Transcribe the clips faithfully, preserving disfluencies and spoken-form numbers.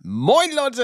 Moin Leute,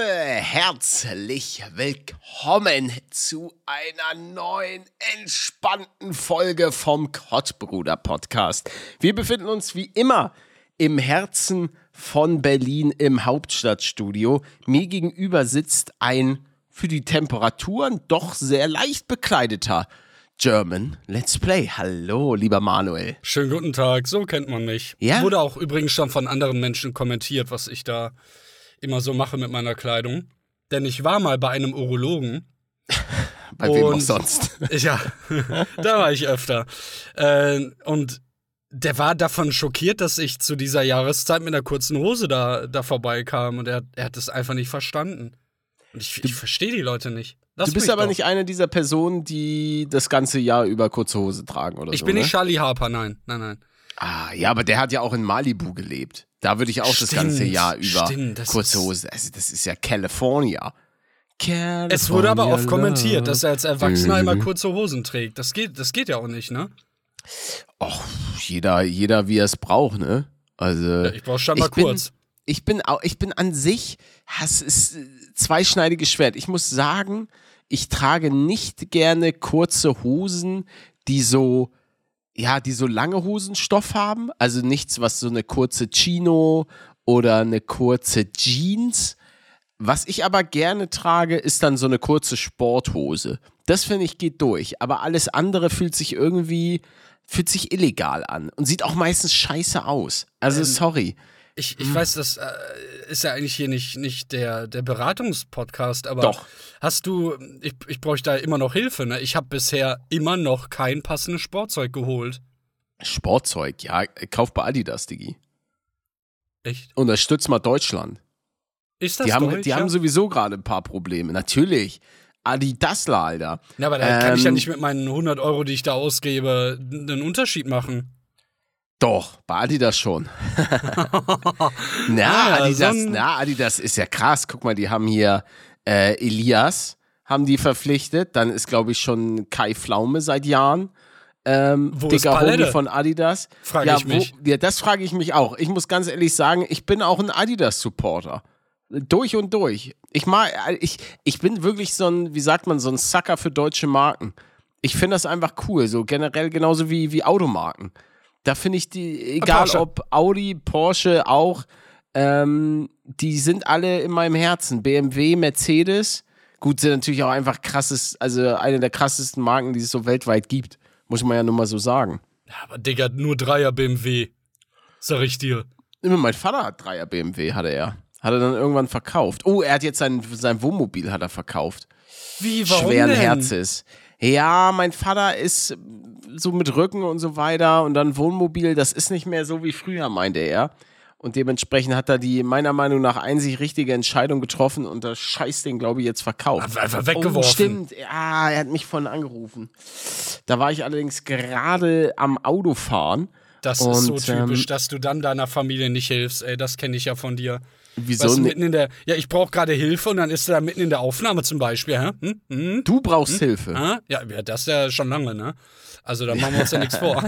herzlich willkommen zu einer neuen, entspannten Folge vom Kottbruder Podcast. Wir befinden uns wie immer im Herzen von Berlin im Hauptstadtstudio. Mir gegenüber sitzt ein für die Temperaturen doch sehr leicht bekleideter German Let's Play. Hallo, lieber Manuel. Schönen guten Tag, so kennt man mich. Ja? Wurde auch übrigens schon von anderen Menschen kommentiert, was ich da immer so mache mit meiner Kleidung. Denn ich war mal bei einem Urologen. Bei wem auch sonst? Ja, da war ich öfter. Äh, und der war davon schockiert, dass ich zu dieser Jahreszeit mit einer kurzen Hose da, da vorbeikam. Und er, er hat es einfach nicht verstanden. Und ich, ich verstehe die Leute nicht. Lass du bist mich aber doch. nicht eine dieser Personen, die das ganze Jahr über kurze Hose tragen oder Ich so, bin ne? nicht Charlie Harper, nein, nein, nein. Ah, ja, aber der hat ja auch in Malibu gelebt. Da würde ich auch Stimmt, das ganze Jahr über stimmt, das kurze ist- Hose. Also das ist ja California. California Es wurde aber oft love. kommentiert, dass er als Erwachsener immer Mhm. kurze Hosen trägt. Das geht, das geht ja auch nicht, ne? Och, jeder, jeder wie er es braucht, ne? Also Ich brauch scheinbar ich bin, kurz. Ich bin auch, ich bin an sich, es ist äh, zweischneidiges Schwert. Ich muss sagen, ich trage nicht gerne kurze Hosen, die so, ja, die so lange Hosenstoff haben. Also nichts, was so eine kurze Chino oder eine kurze Jeans. Was ich aber gerne trage, ist dann so eine kurze Sporthose. Das finde ich geht durch. Aber alles andere fühlt sich irgendwie, fühlt sich illegal an und sieht auch meistens scheiße aus. Also Ähm, sorry. Ich, ich weiß, das äh, ist ja eigentlich hier nicht, nicht der, der Beratungspodcast, aber Doch. hast du, ich, ich bräuchte da immer noch Hilfe, ne? Ich habe bisher immer noch kein passendes Sportzeug geholt. Sportzeug, ja, kauf bei Adidas, Diggi. Echt? Unterstütz mal Deutschland. Ist das Die haben, Deutsch, die ja? haben sowieso gerade ein paar Probleme. Natürlich. Adidasler, Alter. Ja, aber da kann ich ja Ähm, nicht mit meinen hundert Euro, die ich da ausgebe, einen Unterschied machen. Doch, bei Adidas schon. na, Ah, Adidas, so ein- na, Adidas ist ja krass. Guck mal, die haben hier äh, Elias, haben die verpflichtet. Dann ist, glaube ich, schon Kai Pflaume seit Jahren. Ähm, Wo ist dicker Homie Palette? von Adidas. Frag ja, ich mich. Wo, ja, das frage ich mich auch. Ich muss ganz ehrlich sagen, ich bin auch ein Adidas-Supporter. Durch und durch. Ich mag, ich, ich bin wirklich so ein, wie sagt man, so ein Sucker für deutsche Marken. Ich finde das einfach cool, so generell genauso wie, wie Automarken. Da finde ich die, egal Porsche. ob Audi, Porsche auch, ähm, die sind alle in meinem Herzen. B M W, Mercedes, gut, sind natürlich auch einfach krasses, also eine der krassesten Marken, die es so weltweit gibt. Muss man ja nur mal so sagen. Ja, aber Digga, nur Dreier B M W. Sag ich dir. Immer mein Vater hat Dreier B M W, hatte er. Hat er dann irgendwann verkauft. Oh, er hat jetzt sein, sein Wohnmobil hat er verkauft. Wie, warum Schweren denn? Herzens. Ja, mein Vater ist so mit Rücken und so weiter und dann Wohnmobil, das ist nicht mehr so wie früher, meinte er. Und dementsprechend hat er die meiner Meinung nach einzig richtige Entscheidung getroffen und das Scheißding, glaube ich, jetzt verkauft. Einfach weggeworfen. Oh, stimmt. Ja, er hat mich vorhin angerufen. Da war ich allerdings gerade am Autofahren. Das Und, ist so typisch, ähm, dass du dann deiner Familie nicht hilfst. Ey, das kenne ich ja von dir. Wieso Weißt du, ni- mitten in der, ja, ich brauche gerade Hilfe und dann ist er da mitten in der Aufnahme zum Beispiel. Hä? Hm? Hm? Du brauchst Hilfe. Ah? Ja, ja, das ja schon lange, ne? Also da machen wir uns ja nichts vor.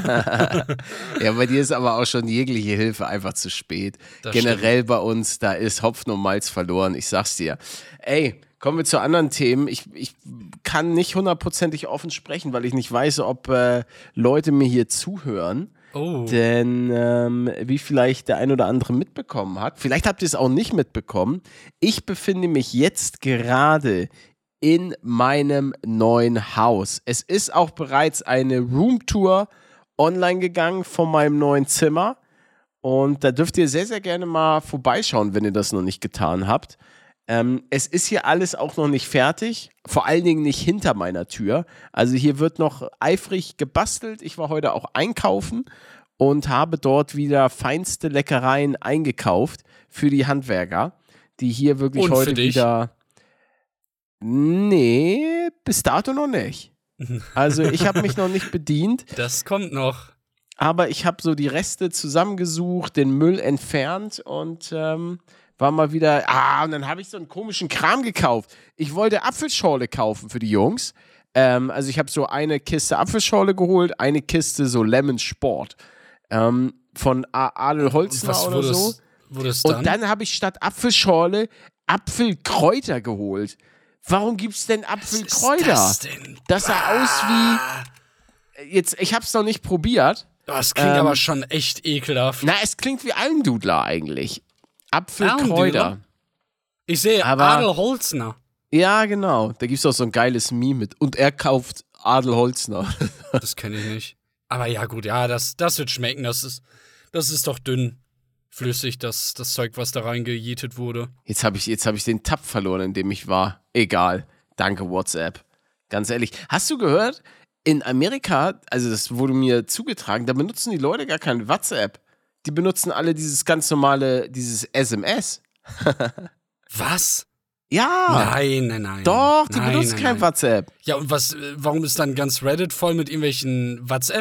Ja, bei dir ist aber auch schon jegliche Hilfe einfach zu spät. Das Generell bei uns, da ist Hopfen und Malz verloren, ich sag's dir. Ey, kommen wir zu anderen Themen. Ich, ich kann nicht hundertprozentig offen sprechen, weil ich nicht weiß, ob äh, Leute mir hier zuhören. Oh. Denn ähm, wie vielleicht der ein oder andere mitbekommen hat, vielleicht habt ihr es auch nicht mitbekommen, ich befinde mich jetzt gerade in meinem neuen Haus. Es ist auch bereits eine Roomtour online gegangen von meinem neuen Zimmer und da dürft ihr sehr, sehr gerne mal vorbeischauen, wenn ihr das noch nicht getan habt. Ähm, es ist hier alles auch noch nicht fertig, vor allen Dingen nicht hinter meiner Tür. Also hier wird noch eifrig gebastelt. Ich war heute auch einkaufen und habe dort wieder feinste Leckereien eingekauft für die Handwerker, die hier wirklich Und für heute dich? wieder... Nee, bis dato noch nicht. Also ich habe mich noch nicht bedient, Das kommt noch. aber ich habe so die Reste zusammengesucht, den Müll entfernt und ähm, war mal wieder, ah, und dann habe ich so einen komischen Kram gekauft. Ich wollte Apfelschorle kaufen für die Jungs. Ähm, also ich habe so eine Kiste Apfelschorle geholt, eine Kiste so Lemon Sport ähm, von A- Adel Holzner Was oder wurde so. es, wurde es dann? Und dann habe ich statt Apfelschorle Apfelkräuter geholt. Warum gibt's denn Apfelkräuter? Was ist das denn? Das sah aus wie. Jetzt, ich hab's noch nicht probiert. Das klingt Ähm, aber schon echt ekelhaft. Na, es klingt wie Almdudler eigentlich. Apfelkräuter. Almdudler? Ich sehe Aber- Adel Holzner. Ja, genau. Da gibt's auch so ein geiles Meme mit. Und er kauft Adel Holzner. Das kenne ich nicht. Aber ja, gut, ja, das, das wird schmecken. Das ist, das ist doch dünn flüssig, das, das Zeug, was da reingejietet wurde. Jetzt habe ich, jetzt hab ich den Tab verloren, in dem ich war. Egal. Danke, WhatsApp. Ganz ehrlich. Hast du gehört, in Amerika, also das wurde mir zugetragen, da benutzen die Leute gar kein WhatsApp. Die benutzen alle dieses ganz normale, dieses S M S. Was? Ja. Nein, nein, nein. Doch, die nein, benutzen nein, kein nein. WhatsApp. Ja, und was, äh, warum ist dann ganz Reddit voll mit irgendwelchen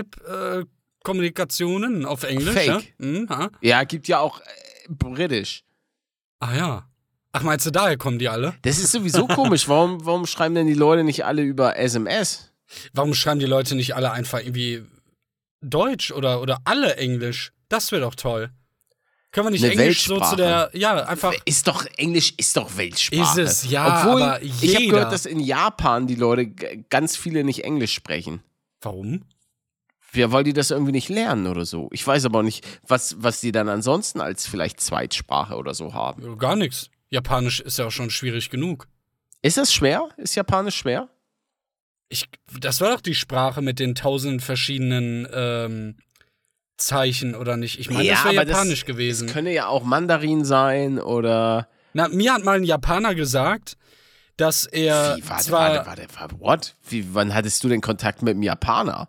WhatsApp-Kommunikationen auf Englisch? Fake. Ja? Hm, ha? Ja, gibt ja auch äh, britisch. Ah ja. Ach, meinst du, daher kommen die alle? Das ist sowieso komisch. Warum, warum schreiben denn die Leute nicht alle über S M S? Warum schreiben die Leute nicht alle einfach irgendwie Deutsch oder, oder alle Englisch? Das wäre doch toll. Können wir nicht Eine Englisch so zu Weltsprache. der, ja, einfach, Ist doch, Englisch ist doch Weltsprache. Ist es, ja, Obwohl, aber ich habe jeder- gehört, dass in Japan die Leute g- ganz viele nicht Englisch sprechen. warum? Ja, weil die das irgendwie nicht lernen oder so. Ich weiß aber auch nicht, was, was die dann ansonsten als vielleicht Zweitsprache oder so haben. Gar nichts. Japanisch ist ja auch schon schwierig genug. Ist das schwer? Ist Japanisch schwer? Ich, das war doch die Sprache mit den tausend verschiedenen ähm, Zeichen, oder nicht? Ich meine, das wäre aber Japanisch das, gewesen. Das könnte ja auch Mandarin sein oder. Na, mir hat mal ein Japaner gesagt, dass er Wie, warte, zwar warte, warte, warte, what? Wie, wann hattest du denn Kontakt mit einem Japaner?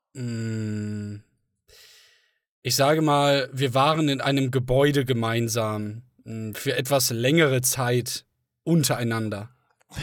Mm, ich sage mal, wir waren in einem Gebäude gemeinsam mm, für etwas längere Zeit untereinander.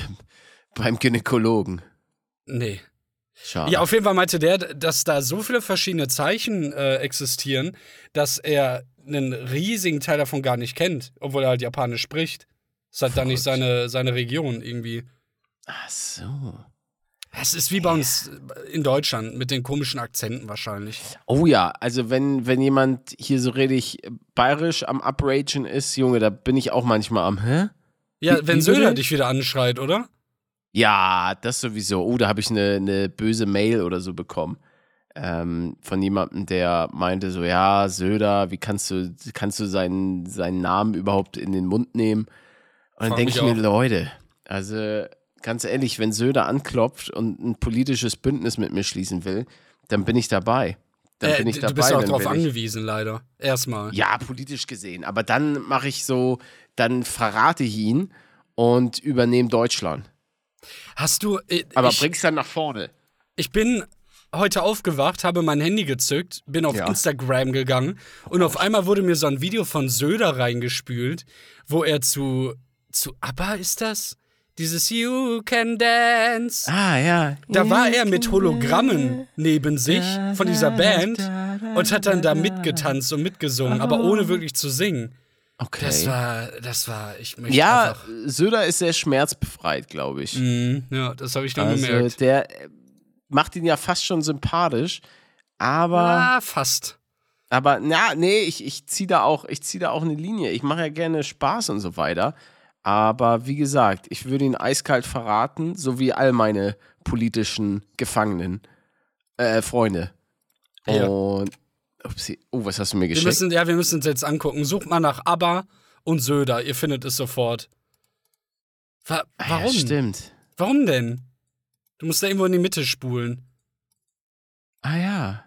Beim Gynäkologen. Nee. Schade. Ja, auf jeden Fall meinte der, dass da so viele verschiedene Zeichen äh, existieren, dass er einen riesigen Teil davon gar nicht kennt, obwohl er halt Japanisch spricht. Ist halt dann nicht seine, seine Region irgendwie. Ach so. Es ist wie bei uns in Deutschland mit den komischen Akzenten wahrscheinlich. Oh ja, also wenn, wenn jemand hier so richtig bayerisch am Upragen ist, Junge, da bin ich auch manchmal am, hä? Ja, Wie- wenn wie Söder bitte? dich wieder anschreit, oder? Ja, das sowieso. Oh, da habe ich eine, eine böse Mail oder so bekommen. Ähm, von jemandem, der meinte so, ja, Söder, wie kannst du, kannst du seinen, seinen Namen überhaupt in den Mund nehmen? Und dann Frag denke ich mich mir, Leute, also ganz ehrlich, wenn Söder anklopft und ein politisches Bündnis mit mir schließen will, dann bin ich dabei. Dann Äh, bin ich du dabei. bist auch dann darauf will ich- angewiesen, leider. Erstmal. Ja, politisch gesehen. Aber dann mache ich so, dann verrate ich ihn und übernehme Deutschland. Hast du. Äh, Aber ich, bring's dann nach vorne. ich bin heute aufgewacht, habe mein Handy gezückt, bin auf Ja. Instagram gegangen und auf einmal wurde mir so ein Video von Söder reingespült, wo er zu. Zu ABBA ist das? Dieses You Can Dance. Ah, ja. Da war er mit Hologrammen neben sich von dieser Band und hat dann da mitgetanzt und mitgesungen, aber ohne wirklich zu singen. Okay. Das war, das war, ich möchte ja, einfach. Söder ist sehr schmerzbefreit, glaube ich. Mhm, ja, das habe ich dann Also gemerkt. der äh, macht ihn ja fast schon sympathisch, aber, Ah, fast. aber na, nee, ich, ich ziehe da auch, ich ziehe da auch eine Linie. Ich mache ja gerne Spaß und so weiter. Aber wie gesagt, ich würde ihn eiskalt verraten, so wie all meine politischen Gefangenen, äh, Freunde. Ja. Und upsie, oh, was hast du mir Wir geschickt? müssen, ja, wir müssen uns jetzt angucken. Sucht mal nach ABBA und Söder. Ihr findet es sofort. Wa Ah, warum? Ja, stimmt. Warum denn? Du musst da irgendwo in die Mitte spulen. Ah ja.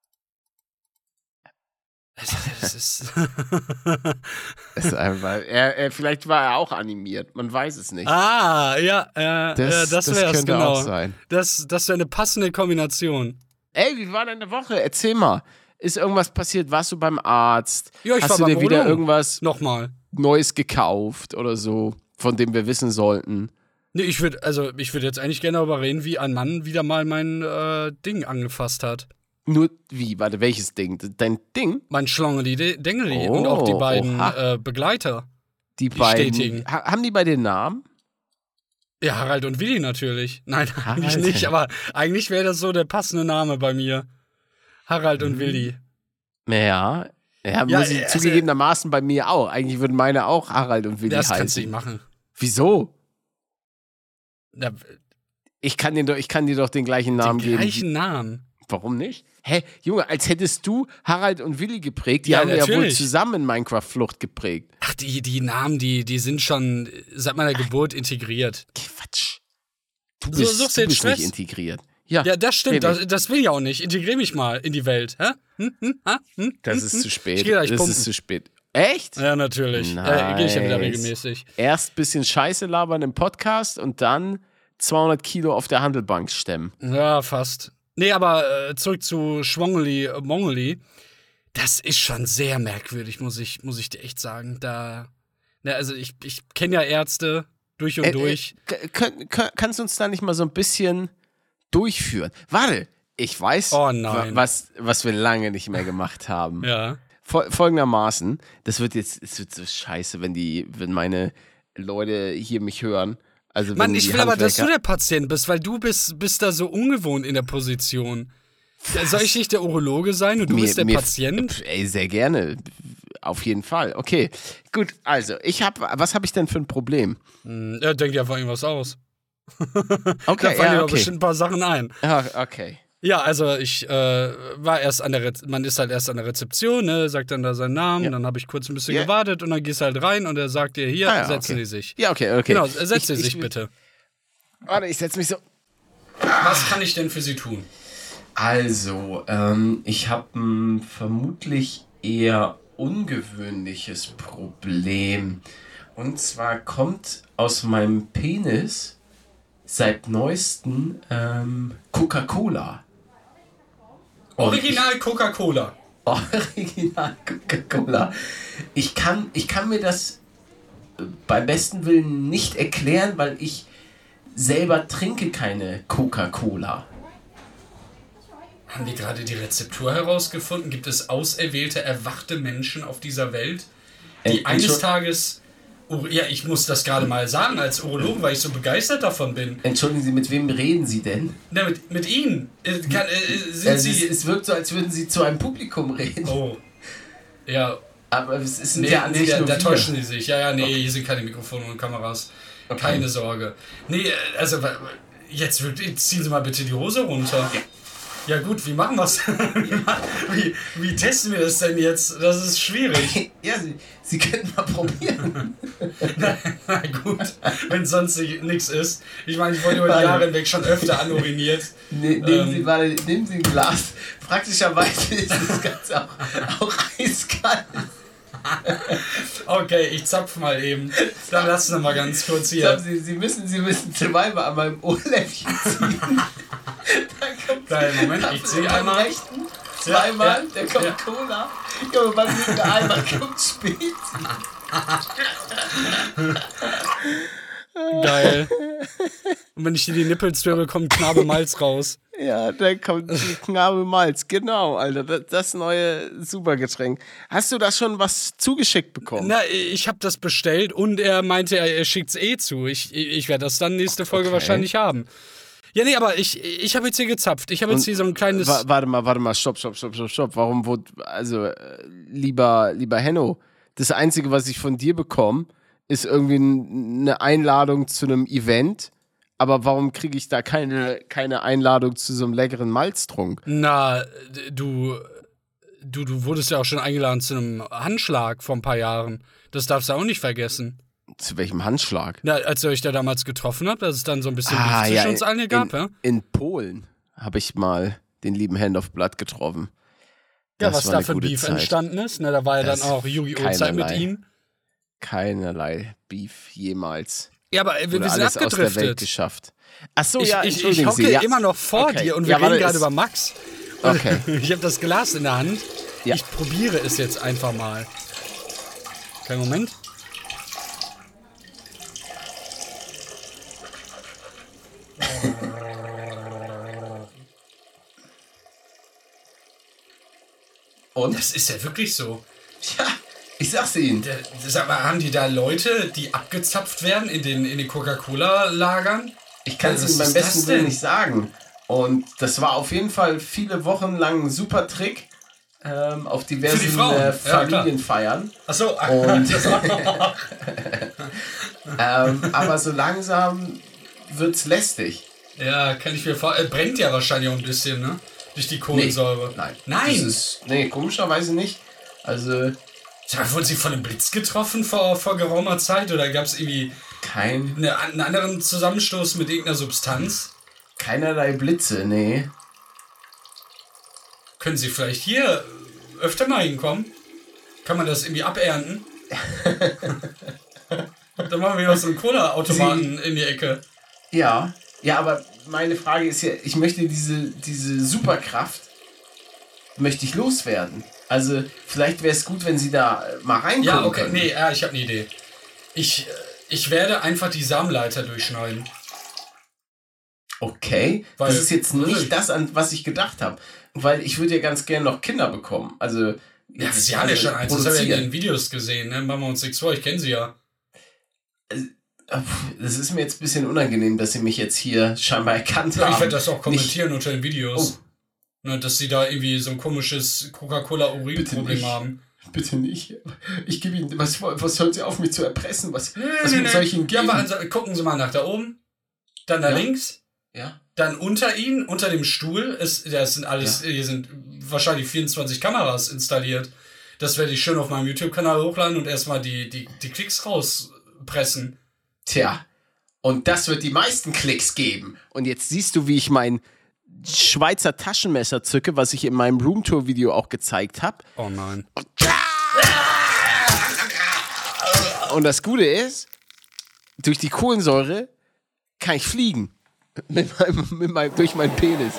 Das, das ist. Das ist einfach, er, er, vielleicht war er auch animiert, man weiß es nicht. ah, ja, äh, das, das, das das wäre es könnte genau. auch sein. Das, das wäre eine passende Kombination. Ey, wie war deine Woche? Erzähl mal. Ist irgendwas passiert? Warst du beim Arzt? Ja, ich Hast war du beim dir wieder Urlaub. irgendwas Nochmal. Neues gekauft oder so, von dem wir wissen sollten? Nee, ich würde also ich würde jetzt eigentlich gerne darüber reden, wie ein Mann wieder mal mein äh, Ding angefasst hat. Nur wie? Warte, welches Ding? Dein Ding? Mein Schlongeli Dengeli Oh, und auch die beiden oha. äh, Begleiter. Die, Die beiden. stetigen. Ha, haben die bei den Namen? Ja, Harald und Willi natürlich. Nein, eigentlich Harald. nicht, aber eigentlich wäre das so der passende Name bei mir. Harald und Mhm. Willi. Ja. Ja, Ja, muss ich also- zugegebenermaßen bei mir auch. Eigentlich würden meine auch Harald und Willi Das heißen. kannst du nicht machen. Wieso? Ja, Ich kann, dir doch, ich kann dir doch den gleichen Namen den geben. gleichen Namen. Warum nicht? Hä, Junge, als hättest du Harald und Willi geprägt. Die Ja, haben ja wohl natürlich. zusammen Minecraft-Flucht geprägt. Ach, die, die Namen, die, die sind schon seit meiner Geburt integriert. Quatsch. Du So bist, suchst du du jetzt bist nicht Stress? integriert. Ja, Ja, das stimmt. richtig. Das, das will ich auch nicht. Integrier mich mal in die Welt. Hä? Hm? Hm? Ha? Hm? Das Hm? ist Hm? zu spät. Ich geh gleich das pumpen. ist zu spät. Echt? Ja, natürlich. Äh, Gehe ich ja wieder Nice. regelmäßig. Erst ein bisschen Scheiße labern im Podcast und dann zweihundert Kilo auf der Handelbank stemmen. Ja, fast. Nee, aber äh, zurück zu Schwongeli, äh, Mongeli. Das ist schon sehr merkwürdig, muss ich, muss ich dir echt sagen. Da, na, also ich, ich kenne ja Ärzte durch und Äh, durch. Äh, kann, kann, kannst du uns da nicht mal so ein bisschen durchführen? Warte, ich weiß, Oh nein. wa- was, was wir lange nicht mehr gemacht haben. Ja. Fol folgendermaßen, das wird jetzt, es wird so scheiße, wenn die, wenn meine Leute hier mich hören. Also Mann, wenn ich die will aber, dass du Handwerker- der Patient bist, weil du bist, bist da so ungewohnt in der Position. Ja, soll ich nicht der Urologe sein und du Mir- bist der mir- Patient? Pf, Ey, sehr gerne. Auf jeden Fall. Okay, gut. Also, ich habe, was habe ich denn für ein Problem? Hm, ja, denk dir einfach irgendwas aus. Okay, Da fallen dir ja, doch okay. bestimmt ein paar Sachen ein. Ja, okay. Ja, also ich äh, war erst an der Re man ist halt erst an der Rezeption, ne, sagt dann da seinen Namen, Ja. dann habe ich kurz ein bisschen Ja. gewartet und dann gehst halt rein und er sagt dir, hier, Ah, ja, setzen okay. Sie sich. Ja, okay, okay. Genau, setzen Ich- Sie sich ich- bitte. Warte, ich setze mich so. Was kann ich denn für Sie tun? Also, ähm, ich habe ein vermutlich eher ungewöhnliches Problem. Und zwar kommt aus meinem Penis seit neuestem ähm, Coca-Cola. Original Coca-Cola. Original Coca-Cola. Ich kann, ich kann mir das äh, beim besten Willen nicht erklären, weil ich selber trinke keine Coca-Cola. Haben die gerade die Rezeptur herausgefunden? Gibt es auserwählte, erwachte Menschen auf dieser Welt, die Äh, eines Entschuld- Tages... Ur- Ja, ich muss das gerade mal sagen als Urologe, weil ich so begeistert davon bin. Entschuldigen Sie, mit wem reden Sie denn? Na, mit, mit Ihnen. Äh, kann, äh, sind Es, ist, Sie... es wirkt so, als würden Sie zu einem Publikum reden. Oh. Ja, Aber es ist nee, ja an nee sich da, nur da wir. täuschen Sie sich. Ja, ja, nee, hier sind keine Mikrofone und Kameras. Okay. Keine Sorge. Nee, äh, also wa- jetzt wirklich, ziehen Sie mal bitte die Hose runter. Ja gut, wie machen wir's? wie, ma- wie, wie testen wir das denn jetzt? Das ist schwierig. Ja, Sie, Sie könnten mal probieren. na, na gut, wenn sonst nichts ist. Ich meine, ich wurde über die Warte. Jahre hinweg schon öfter anuriniert. Ne, nehmen, Ähm. Sie, warte, nehmen Sie ein Glas. Praktischerweise ist das Ganze auch, auch eiskalt. Okay, ich zapf mal eben. Dann lassen wir mal ganz kurz Ich glaub, hier. Sie, Sie müssen, Sie müssen zweimal an meinem Ohrläppchen ziehen. Dann kommt Kleinen Moment, ich auf ziehe meinem einmal. rechten zweimal, Ja, ja, der kommt ja. Cola. Junge, beim linken einmal kommt spät. Geil. Und wenn ich dir die Nippel zwirre, kommt Knabe Malz raus. Ja, da kommt die Knabe Malz. Genau, Alter. Das, das neue Supergetränk. Hast du da schon was zugeschickt bekommen? Na, ich habe das bestellt und er meinte, er, er schickt's eh zu. Ich, ich werde das dann nächste Folge Okay. wahrscheinlich haben. Ja, nee, aber ich, ich habe jetzt hier gezapft. Ich habe jetzt Und hier so ein kleines... Wa warte mal, warte mal, stopp, stopp, stopp, stopp, stopp. Warum wurde, also, äh, lieber, lieber Henno, das Einzige, was ich von dir bekomme, ist irgendwie n- eine Einladung zu einem Event. Aber warum kriege ich da keine, keine Einladung zu so einem leckeren Malztrunk? Na, du, du, du wurdest ja auch schon eingeladen zu einem Handschlag vor ein paar Jahren. Das darfst du auch nicht vergessen. Zu welchem Handschlag? Na, als ihr euch da damals getroffen habt, dass es dann so ein bisschen Ah, Beef ja, zwischen uns allen in, gab, ja? in Polen habe ich mal den lieben Hand of Blood getroffen. Ja, Das was war da eine für ein gute Beef Zeit. entstanden ist. Ne, da war ja Das dann auch Yu-Gi-Oh! Zeit mit keinerlei. ihm. Keinerlei Beef jemals. Ja, aber wir, wir Oder sind alles aus der Welt abgedriftet. geschafft. Ach so, Ich, ja, ich, ich entschuldigen hocke Sie. Ja. immer noch vor Okay. dir und wir Ja, warte, reden gerade es- über Max. Und Okay. Ich habe das Glas in der Hand. Ja. Ich probiere es jetzt einfach mal. Kleinen Moment. Und? Das ist ja wirklich so. Ja, ich sag's Ihnen. Der- Sag mal, haben die da Leute, die abgezapft werden in den, in den Coca-Cola-Lagern? Ich kann es Was Ihnen beim ist besten das Willen denn? nicht sagen. Und das war auf jeden Fall viele Wochen lang ein super Trick. ähm, auf diversen Für die Frauen. äh, Familienfeiern. Ja, Achso, Und ähm, aber so langsam wird's lästig. Ja, kann ich mir vorstellen. Brennt ja wahrscheinlich auch ein bisschen, ne? Durch die Kohlensäure. Nee, nein. Nein! Das ist, nee, komischerweise nicht. Also. Sag, wurden Sie von einem Blitz getroffen vor, vor geraumer Zeit? Oder gab es irgendwie kein, eine, einen anderen Zusammenstoß mit irgendeiner Substanz? Keinerlei Blitze, nee. Können Sie vielleicht hier öfter mal hinkommen? Kann man das irgendwie abernten? Dann machen wir noch so einen Cola-Automaten Sie, in die Ecke. Ja, ja, aber meine Frage ist ja, ich möchte diese, diese Superkraft, möchte ich loswerden. Also vielleicht wäre es gut, wenn Sie da mal reinkommen. Ja, okay, können. nee, ja, ich habe eine Idee. Ich, ich werde einfach die Samenleiter durchschneiden. Okay, Weil, das ist jetzt nicht das, an was ich gedacht habe. Weil ich würde ja ganz gerne noch Kinder bekommen. Also ja, Sie haben ja schon eins, das haben wir in den Videos gesehen, ne? Machen wir uns nichts vor, ich kenne Sie ja. Das ist mir jetzt ein bisschen unangenehm, dass Sie mich jetzt hier scheinbar erkannt ja, haben. Ich werde das auch kommentieren nicht unter den Videos. Oh. Ne, dass Sie da irgendwie so ein komisches Coca-Cola-Urin-Problem haben. Bitte nicht. Ich gebe Ihnen, was, was hören Sie auf, mich zu erpressen? Was, nee, was nee, soll ich Ihnen geben? Ja, also, gucken Sie mal nach da oben, dann da ja. links, ja. dann unter Ihnen, unter dem Stuhl, ist, das sind alles, ja. hier sind wahrscheinlich vierundzwanzig Kameras installiert. Das werde ich schön auf meinem YouTube-Kanal hochladen und erstmal die, die, die Klicks rauspressen. Tja, und das wird die meisten Klicks geben. Und jetzt siehst du, wie ich mein Schweizer Taschenmesser zücke, was ich in meinem Roomtour-Video auch gezeigt habe. Oh nein. Und das Gute ist, durch die Kohlensäure kann ich fliegen. Mit meinem, mit meinem, durch meinen Penis.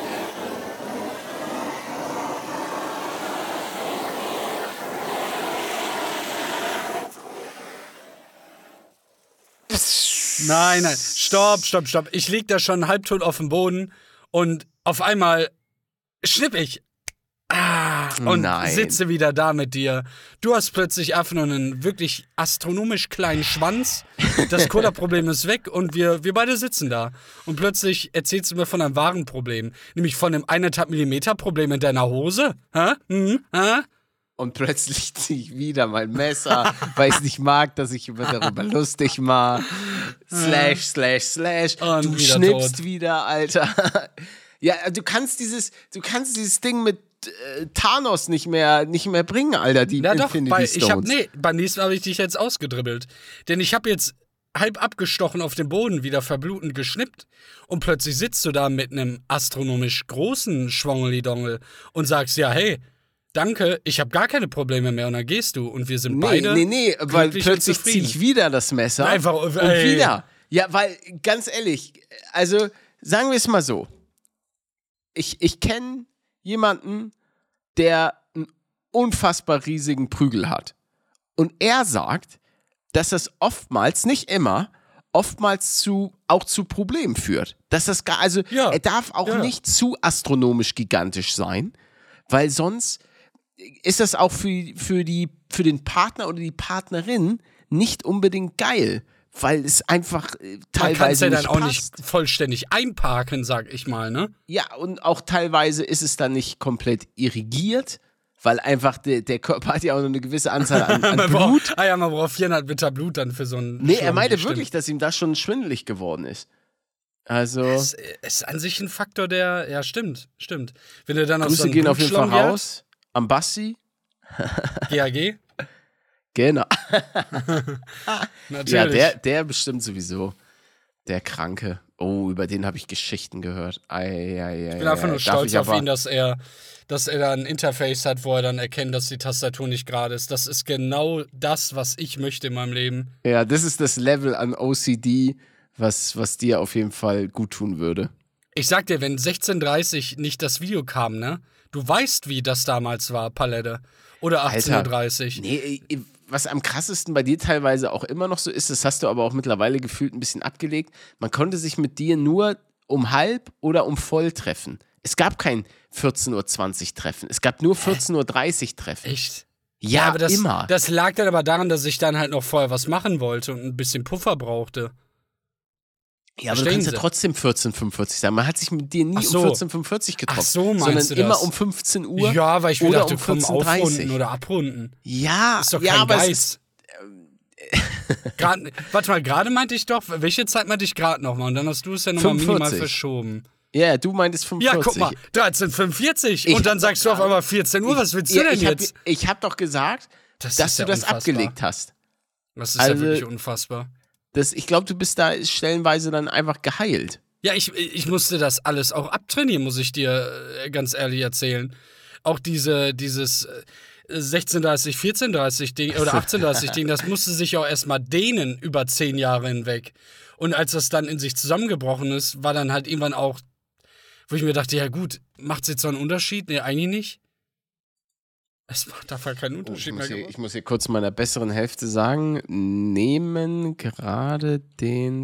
Nein, nein. Stopp, stopp, stopp. Ich lieg da schon halbtot auf dem Boden und auf einmal schnipp ich. Ah, und Nein. sitze wieder da mit dir. Du hast plötzlich einfach nur einen wirklich astronomisch kleinen Schwanz. Das Cola-Problem ist weg und wir, wir beide sitzen da. Und plötzlich erzählst du mir von einem wahren Problem. Nämlich von einem eineinhalb Millimeter Problem in deiner Hose. Hä? Hm? Hä? Und plötzlich ziehe ich wieder mein Messer, weil ich es nicht mag, dass ich immer darüber lustig mache. Slash, slash, slash. Und du wieder schnippst tot. wieder, Alter. Ja, du kannst dieses, du kannst dieses Ding mit äh, Thanos nicht mehr, nicht mehr bringen, Alter, die Na doch, Infinity bei, Stones. ich hab, nee, beim nächsten Mal habe ich dich jetzt ausgedribbelt. Denn ich habe jetzt halb abgestochen auf dem Boden, wieder verblutend geschnippt. Und plötzlich sitzt du da mit einem astronomisch großen Schwongeli-Dongel und sagst, ja, hey, danke, ich habe gar keine Probleme mehr. Und dann gehst du und wir sind nee, beide Nee, nee, weil glücklich und plötzlich zufrieden. ziehe ich wieder das Messer. Einfach, und ey. wieder. Ja, weil, ganz ehrlich, also, sagen wir es mal so. Ich, ich kenne jemanden, der einen unfassbar riesigen Prügel hat. Und er sagt, dass das oftmals, nicht immer, oftmals zu, auch zu Problemen führt. Dass das gar, also Ja, er darf auch ja. nicht zu astronomisch gigantisch sein, weil sonst ist das auch für, für, die, für den Partner oder die Partnerin nicht unbedingt geil, weil es einfach äh, Man teilweise kann es ja dann nicht auch passt. nicht vollständig einparken, sag ich mal, ne? Ja, und auch teilweise ist es dann nicht komplett irrigiert, weil einfach der, der Körper hat ja auch nur eine gewisse Anzahl an, an Man Blut. braucht, ah ja, man braucht vierhundert Liter Blut dann für so einen Nee, er Schwung, meinte stimmt. wirklich, dass ihm das schon schwindelig geworden ist. Also, Es ist an sich ein Faktor, der, ja, stimmt, stimmt. Wenn du dann auf so Grüße einen gehen auf jeden Fall Blutschlamm raus. Am Bassi. G A G? Genau. Natürlich. Ja, der, der bestimmt sowieso. Der Kranke. Oh, über den habe ich Geschichten gehört. Ei, ei, ei, ich bin einfach ei. nur Darf stolz ich auf aber- ihn, dass er, dass er da ein Interface hat, wo er dann erkennt, dass die Tastatur nicht gerade ist. Das ist genau das, was ich möchte in meinem Leben. Ja, das ist das Level an O C D, was, was dir auf jeden Fall gut tun würde. Ich sag dir, wenn sechzehn Uhr dreißig nicht das Video kam, ne? Du weißt, wie das damals war, Palette. Oder achtzehn Uhr dreißig. Nee, äh, was am krassesten bei dir teilweise auch immer noch so ist, das hast du aber auch mittlerweile gefühlt ein bisschen abgelegt, man konnte sich mit dir nur um halb oder um voll treffen. Es gab kein vierzehn Uhr zwanzig Treffen, es gab nur vierzehn Uhr dreißig Treffen. Echt? Ja, aber das, immer. Das lag dann aber daran, dass ich dann halt noch vorher was machen wollte und ein bisschen Puffer brauchte. Ja, aber du kannst ja trotzdem vierzehn Uhr fünfundvierzig sagen. Man hat sich mit dir nie so. um vierzehn Uhr fünfundvierzig getroffen. Ach so, meinst sondern du immer das? um fünfzehn Uhr. Ja, weil ich mir oder dachte, um komm, vierzehn Uhr dreißig. aufrunden oder abrunden. Ja, ist doch ja, kein aber Geiz. es ist, Grad, warte mal, gerade meinte ich doch, welche Zeit meinte ich gerade nochmal? Und dann hast du es ja nochmal minimal verschoben. Ja, yeah, du meintest fünfundvierzig. Ja, guck mal, dreizehn Uhr fünfundvierzig. Ich und dann sagst du auf einmal vierzehn Uhr. Was willst du ja, denn ich jetzt? Hab, ich habe doch gesagt, das dass du ja das unfassbar. abgelegt hast. Das ist also, ja wirklich unfassbar. Das, ich glaube, du bist da stellenweise dann einfach geheilt. Ja, ich, ich musste das alles auch abtrainieren, muss ich dir ganz ehrlich erzählen. Auch diese, dieses sechzehn Uhr dreißig, vierzehn Uhr dreißig Ding oder achtzehn Uhr dreißig Ding, das musste sich auch erstmal dehnen über zehn Jahre hinweg. Und als das dann in sich zusammengebrochen ist, war dann halt irgendwann auch, wo ich mir dachte, ja gut, macht es jetzt so einen Unterschied? Nee, eigentlich nicht. Es macht dafür keinen Unterschied oh, ich, muss mehr hier, ich muss hier kurz meiner besseren Hälfte sagen, nehmen gerade den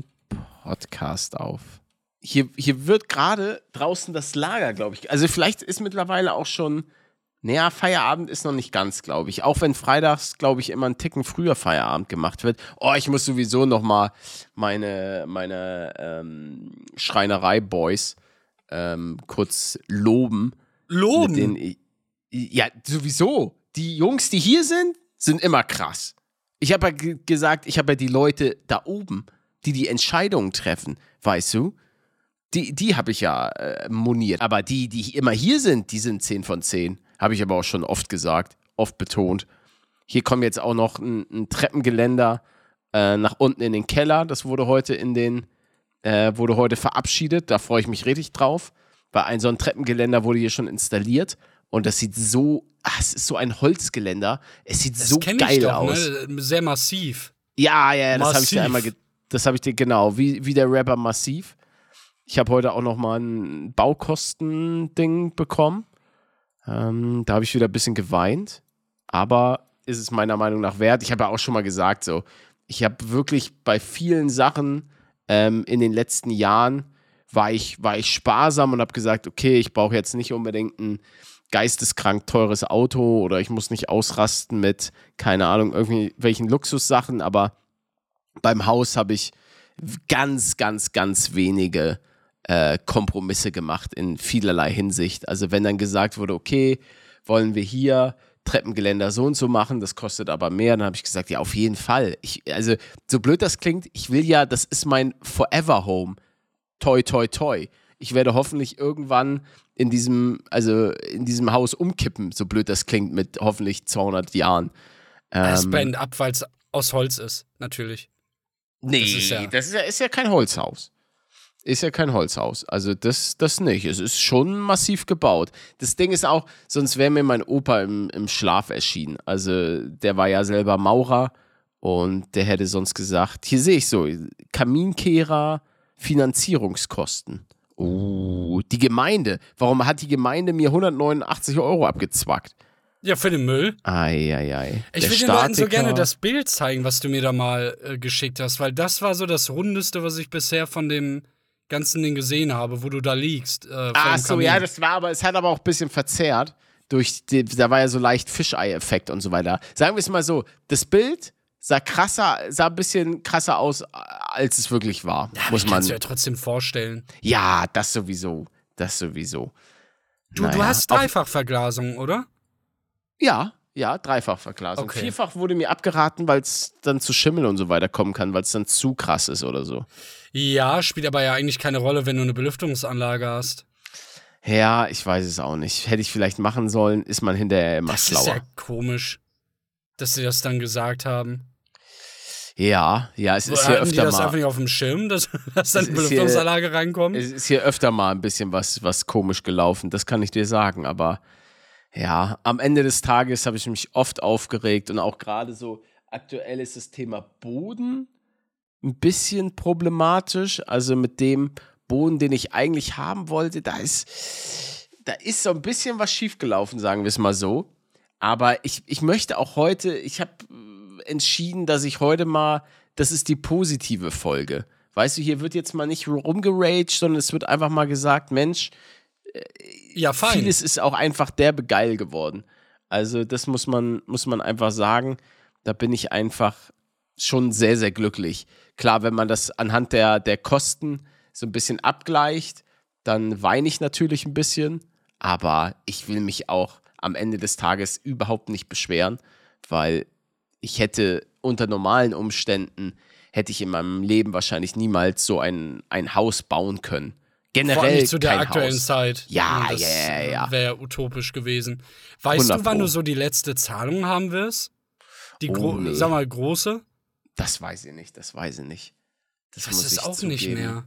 Podcast auf. Hier, hier wird gerade draußen das Lager, glaube ich. Also vielleicht ist mittlerweile auch schon, naja, Feierabend ist noch nicht ganz, glaube ich. Auch wenn freitags, glaube ich, immer einen Ticken früher Feierabend gemacht wird. Oh, ich muss sowieso noch mal meine, meine ähm, Schreinerei-Boys ähm, kurz loben. Loben? Mit denen ich, ja, sowieso. Die Jungs, die hier sind, sind immer krass. Ich habe ja g- gesagt, ich habe ja die Leute da oben, die die Entscheidungen treffen, weißt du? Die, die habe ich ja äh, moniert. Aber die, die immer hier sind, die sind zehn von zehn. Habe ich aber auch schon oft gesagt, oft betont. Hier kommt jetzt auch noch ein, ein Treppengeländer äh, nach unten in den Keller. Das wurde heute in den, äh, wurde heute verabschiedet. Da freue ich mich richtig drauf. Weil ein so ein Treppengeländer wurde hier schon installiert. Und das sieht so, ach, es ist so ein Holzgeländer. Es sieht das so kenn geil ich doch, aus. Ne? Sehr massiv. Ja, ja, ja, das habe ich dir Massiv. einmal, ge- das habe ich dir, genau, wie, wie der Rapper Massiv. Ich habe heute auch noch mal ein Baukostending bekommen. Ähm, da habe ich wieder ein bisschen geweint. Aber ist es meiner Meinung nach wert. Ich habe ja auch schon mal gesagt, so, ich habe wirklich bei vielen Sachen ähm, in den letzten Jahren war ich, war ich sparsam und habe gesagt, okay, ich brauche jetzt nicht unbedingt ein geisteskrank teures Auto oder ich muss nicht ausrasten mit, keine Ahnung, irgendwelchen Luxussachen, aber beim Haus habe ich ganz, ganz, ganz wenige äh, Kompromisse gemacht in vielerlei Hinsicht. Also wenn dann gesagt wurde, okay, wollen wir hier Treppengeländer so und so machen, das kostet aber mehr, dann habe ich gesagt, ja, auf jeden Fall. Ich, also so blöd das klingt, ich will ja, das ist mein Forever Home. Toi, toi, toi. Ich werde hoffentlich irgendwann in diesem, also in diesem Haus umkippen, so blöd das klingt, mit hoffentlich zweihundert Jahren. Ähm, Es brennt ab, weil es aus Holz ist, natürlich. Nee, das ist ja, das ist ja, ist ja kein Holzhaus. Ist ja kein Holzhaus. Also das, das nicht. Es ist schon massiv gebaut. Das Ding ist auch, sonst wäre mir mein Opa im, im Schlaf erschienen. Also der war ja selber Maurer und der hätte sonst gesagt, hier sehe ich so, Kaminkehrer, Finanzierungskosten. Oh, die Gemeinde. Warum hat die Gemeinde mir hundertneunundachtzig Euro abgezwackt? Ja, für den Müll. Eieiei. Ich will den Leuten so gerne das Bild zeigen, was du mir da mal äh, geschickt hast, weil das war so das Rundeste, was ich bisher von dem ganzen Ding gesehen habe, wo du da liegst. Äh, Ach so, ja, das war aber, es hat aber auch ein bisschen verzerrt. Durch die, da war ja so leicht Fischei-Effekt und so weiter. Sagen wir es mal so, das Bild sah krasser, sah ein bisschen krasser aus, als es wirklich war. Ja, muss ich man kannst du ja trotzdem vorstellen. Ja, das sowieso. Das sowieso. Du, naja, du hast Dreifachverglasung, oder? Ja, ja, Dreifachverglasung. Okay. Vierfach wurde mir abgeraten, weil es dann zu Schimmel und so weiter kommen kann, weil es dann zu krass ist oder so. Ja, spielt aber ja eigentlich keine Rolle, wenn du eine Belüftungsanlage hast. Ja, ich weiß es auch nicht. Hätte ich vielleicht machen sollen, ist man hinterher immer das schlauer. Das ist ja komisch, dass sie das dann gesagt haben. Ja, ja, es ist Hatten hier öfter die das mal. einfach nicht auf dem Schirm, dass, dass dann Es eine ist hier- Belüftungsanlage reinkommt? Es ist hier öfter mal ein bisschen was, was komisch gelaufen, das kann ich dir sagen, aber ja, am Ende des Tages habe ich mich oft aufgeregt und auch gerade so aktuell ist das Thema Boden ein bisschen problematisch, also mit dem Boden, den ich eigentlich haben wollte, da ist, da ist so ein bisschen was schiefgelaufen, sagen wir es mal so, aber ich, ich möchte auch heute, ich habe entschieden, dass ich heute mal, das ist die positive Folge. Weißt du, hier wird jetzt mal nicht rumgeraged, sondern es wird einfach mal gesagt, Mensch, Ja, fein. vieles ist auch einfach derbe geil geworden. Also das muss man, muss man einfach sagen. Da bin ich einfach schon sehr, sehr glücklich. Klar, wenn man das anhand der, der Kosten so ein bisschen abgleicht, dann weine ich natürlich ein bisschen, aber ich will mich auch am Ende des Tages überhaupt nicht beschweren, weil ich hätte unter normalen Umständen, hätte ich in meinem Leben wahrscheinlich niemals so ein, ein Haus bauen können. Generell Vor allem nicht zu der kein aktuellen Haus. Zeit. Ja, das ja, ja, ja. wäre utopisch gewesen. Weißt hundert du, wann Pro. du so die letzte Zahlung haben wirst? Die, gro Oh, nee. sag mal, große? Das weiß ich nicht, das weiß ich nicht. Das, Das muss ist ich auch zugeben. nicht mehr.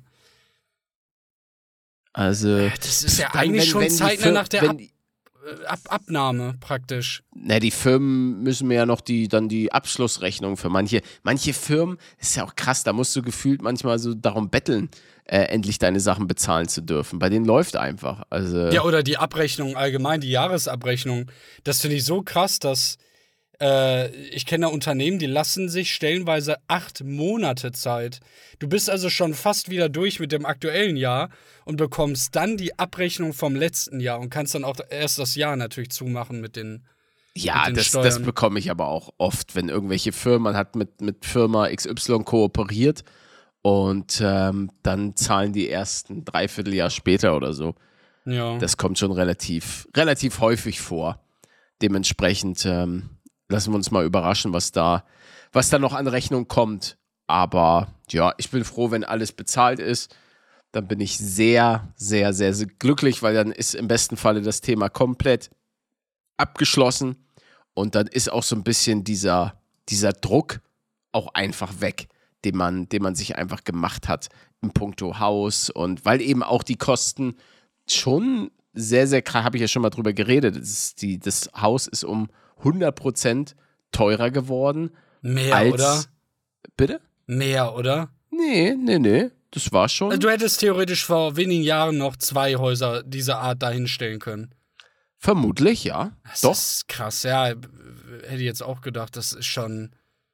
Also, Das ist ja wenn- eigentlich wenn- schon wenn die zeitnah Fir- nach der wenn Ab die- äh, Ab Abnahme praktisch. Na, die Firmen müssen mir ja noch die, dann die Abschlussrechnung für manche. Manche Firmen, ist ja auch krass, da musst du gefühlt manchmal so darum betteln, äh, endlich deine Sachen bezahlen zu dürfen. Bei denen läuft einfach. Also, Ja, oder die Abrechnung allgemein, die Jahresabrechnung. Das finde ich so krass, dass äh, ich kenne da Unternehmen, die lassen sich stellenweise acht Monate Zeit. Du bist also schon fast wieder durch mit dem aktuellen Jahr und bekommst dann die Abrechnung vom letzten Jahr und kannst dann auch erst das Jahr natürlich zumachen mit den ja, mit den das, Steuern. das bekomme ich aber auch oft, wenn irgendwelche Firmen, man hat mit, mit Firma X Y kooperiert und ähm, dann zahlen die erst ein Dreivierteljahr später oder so. Ja. Das kommt schon relativ, relativ häufig vor. Dementsprechend ähm, lassen wir uns mal überraschen, was da, was da noch an Rechnung kommt. Aber ja, ich bin froh, wenn alles bezahlt ist. Dann bin ich sehr, sehr, sehr, sehr glücklich, weil dann ist im besten Falle das Thema komplett abgeschlossen. Und dann ist auch so ein bisschen dieser, dieser Druck auch einfach weg, den man, den man sich einfach gemacht hat im Puncto Haus. Und weil eben auch die Kosten schon sehr, sehr krass, habe ich ja schon mal drüber geredet, das, ist die, das Haus ist um hundert Prozent teurer geworden. Mehr, als, oder? Bitte? Mehr, oder? Nee, nee, nee, das war schon. Also du hättest theoretisch vor wenigen Jahren noch zwei Häuser dieser Art dahinstellen können. Vermutlich, ja. Das Doch. ist krass, ja. Hätte ich jetzt auch gedacht, das ist schon,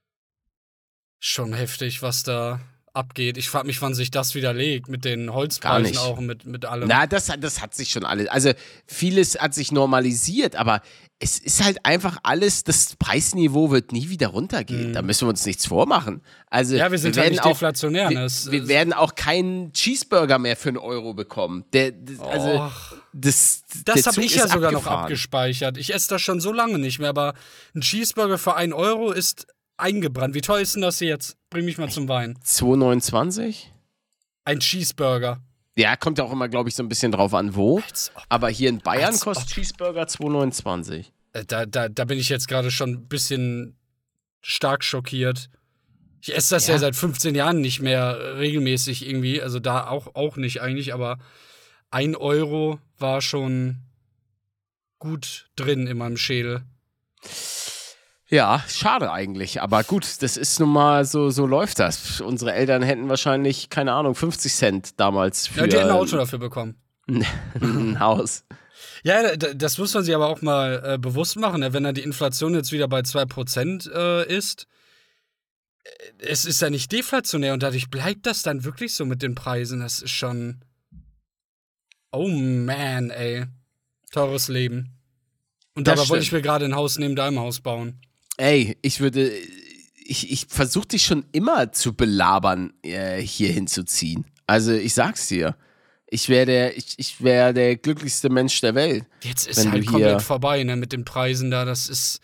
schon heftig, was da abgeht. Ich frage mich, wann sich das widerlegt, mit den Gar Holzpreisen nicht. auch, mit, mit allem. Na, das, das hat sich schon alles, also vieles hat sich normalisiert, aber es ist halt einfach alles, das Preisniveau wird nie wieder runtergehen. Mhm. Da müssen wir uns nichts vormachen. Also, Ja, wir sind wir halt werden nicht auch, deflationär. Wir, ne? Es- wir werden auch keinen Cheeseburger mehr für einen Euro bekommen. Der, das, also, Och. das, Das der habe Zug ich ja ist sogar noch abgefahren. abgespeichert. Ich esse das schon so lange nicht mehr, aber ein Cheeseburger für einen Euro ist eingebrannt. Wie teuer ist denn das jetzt? Bring mich mal zum Wein. zwei neunundzwanzig? Ein Cheeseburger. Ja, kommt ja auch immer, glaube ich, so ein bisschen drauf an, wo. Als ob. Aber hier in Bayern Als kostet ob. Cheeseburger zwei neunundzwanzig. Äh, Da, da, da bin ich jetzt gerade schon ein bisschen stark schockiert. Ich esse das ja, Ja. seit fünfzehn Jahren nicht mehr äh, regelmäßig irgendwie. Also da auch, auch nicht eigentlich, aber ein Euro war schon gut drin in meinem Schädel. Ja, schade eigentlich. Aber gut, das ist nun mal so, so läuft das. Unsere Eltern hätten wahrscheinlich, keine Ahnung, fünfzig Cent damals für Ja, die hätten ein Auto dafür bekommen. ein Haus. Ja, da- das muss man sich aber auch mal äh, bewusst machen, ne? Wenn dann die Inflation jetzt wieder bei zwei Prozent äh, ist. äh, Es ist ja nicht deflationär und dadurch bleibt das dann wirklich so mit den Preisen. Das ist schon. Oh man, ey. Teures Leben. Und Das dabei wollte ich stimmt. mir gerade ein Haus neben deinem Haus bauen. Ey, ich würde, ich, ich versuche dich schon immer zu belabern, äh, hier hinzuziehen. Also ich sag's dir. Ich wäre der, ich, ich wär der glücklichste Mensch der Welt. Jetzt ist Wenn halt du komplett hier- vorbei, ne, mit den Preisen da. Das ist.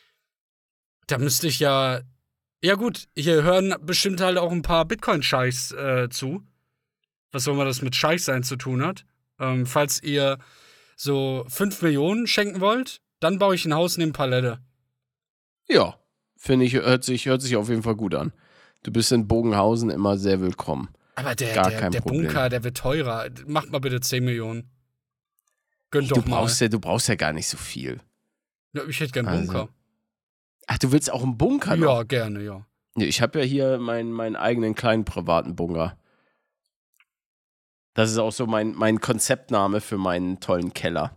Da müsste ich ja. Ja, gut, hier hören bestimmt halt auch ein paar Bitcoin-Scheichs äh, zu. Was auch immer das mit Scheich sein zu tun hat. Ähm, falls ihr so fünf Millionen schenken wollt, dann baue ich ein Haus neben Palette. Ja, finde ich, hört sich, hört sich auf jeden Fall gut an. Du bist in Bogenhausen immer sehr willkommen. Aber der, Gar der, kein der Problem. Bunker, der wird teurer. Macht mal bitte zehn Millionen. Gönnt Du doch mal. brauchst, ja, du brauchst ja gar nicht so viel. Ja, ich hätte gern Also, Bunker. Ach, du willst auch einen Bunker noch? Ja, gerne, ja. Ja, ich habe ja hier meinen, meinen eigenen kleinen privaten Bunker. Das ist auch so mein, mein Konzeptname für meinen tollen Keller.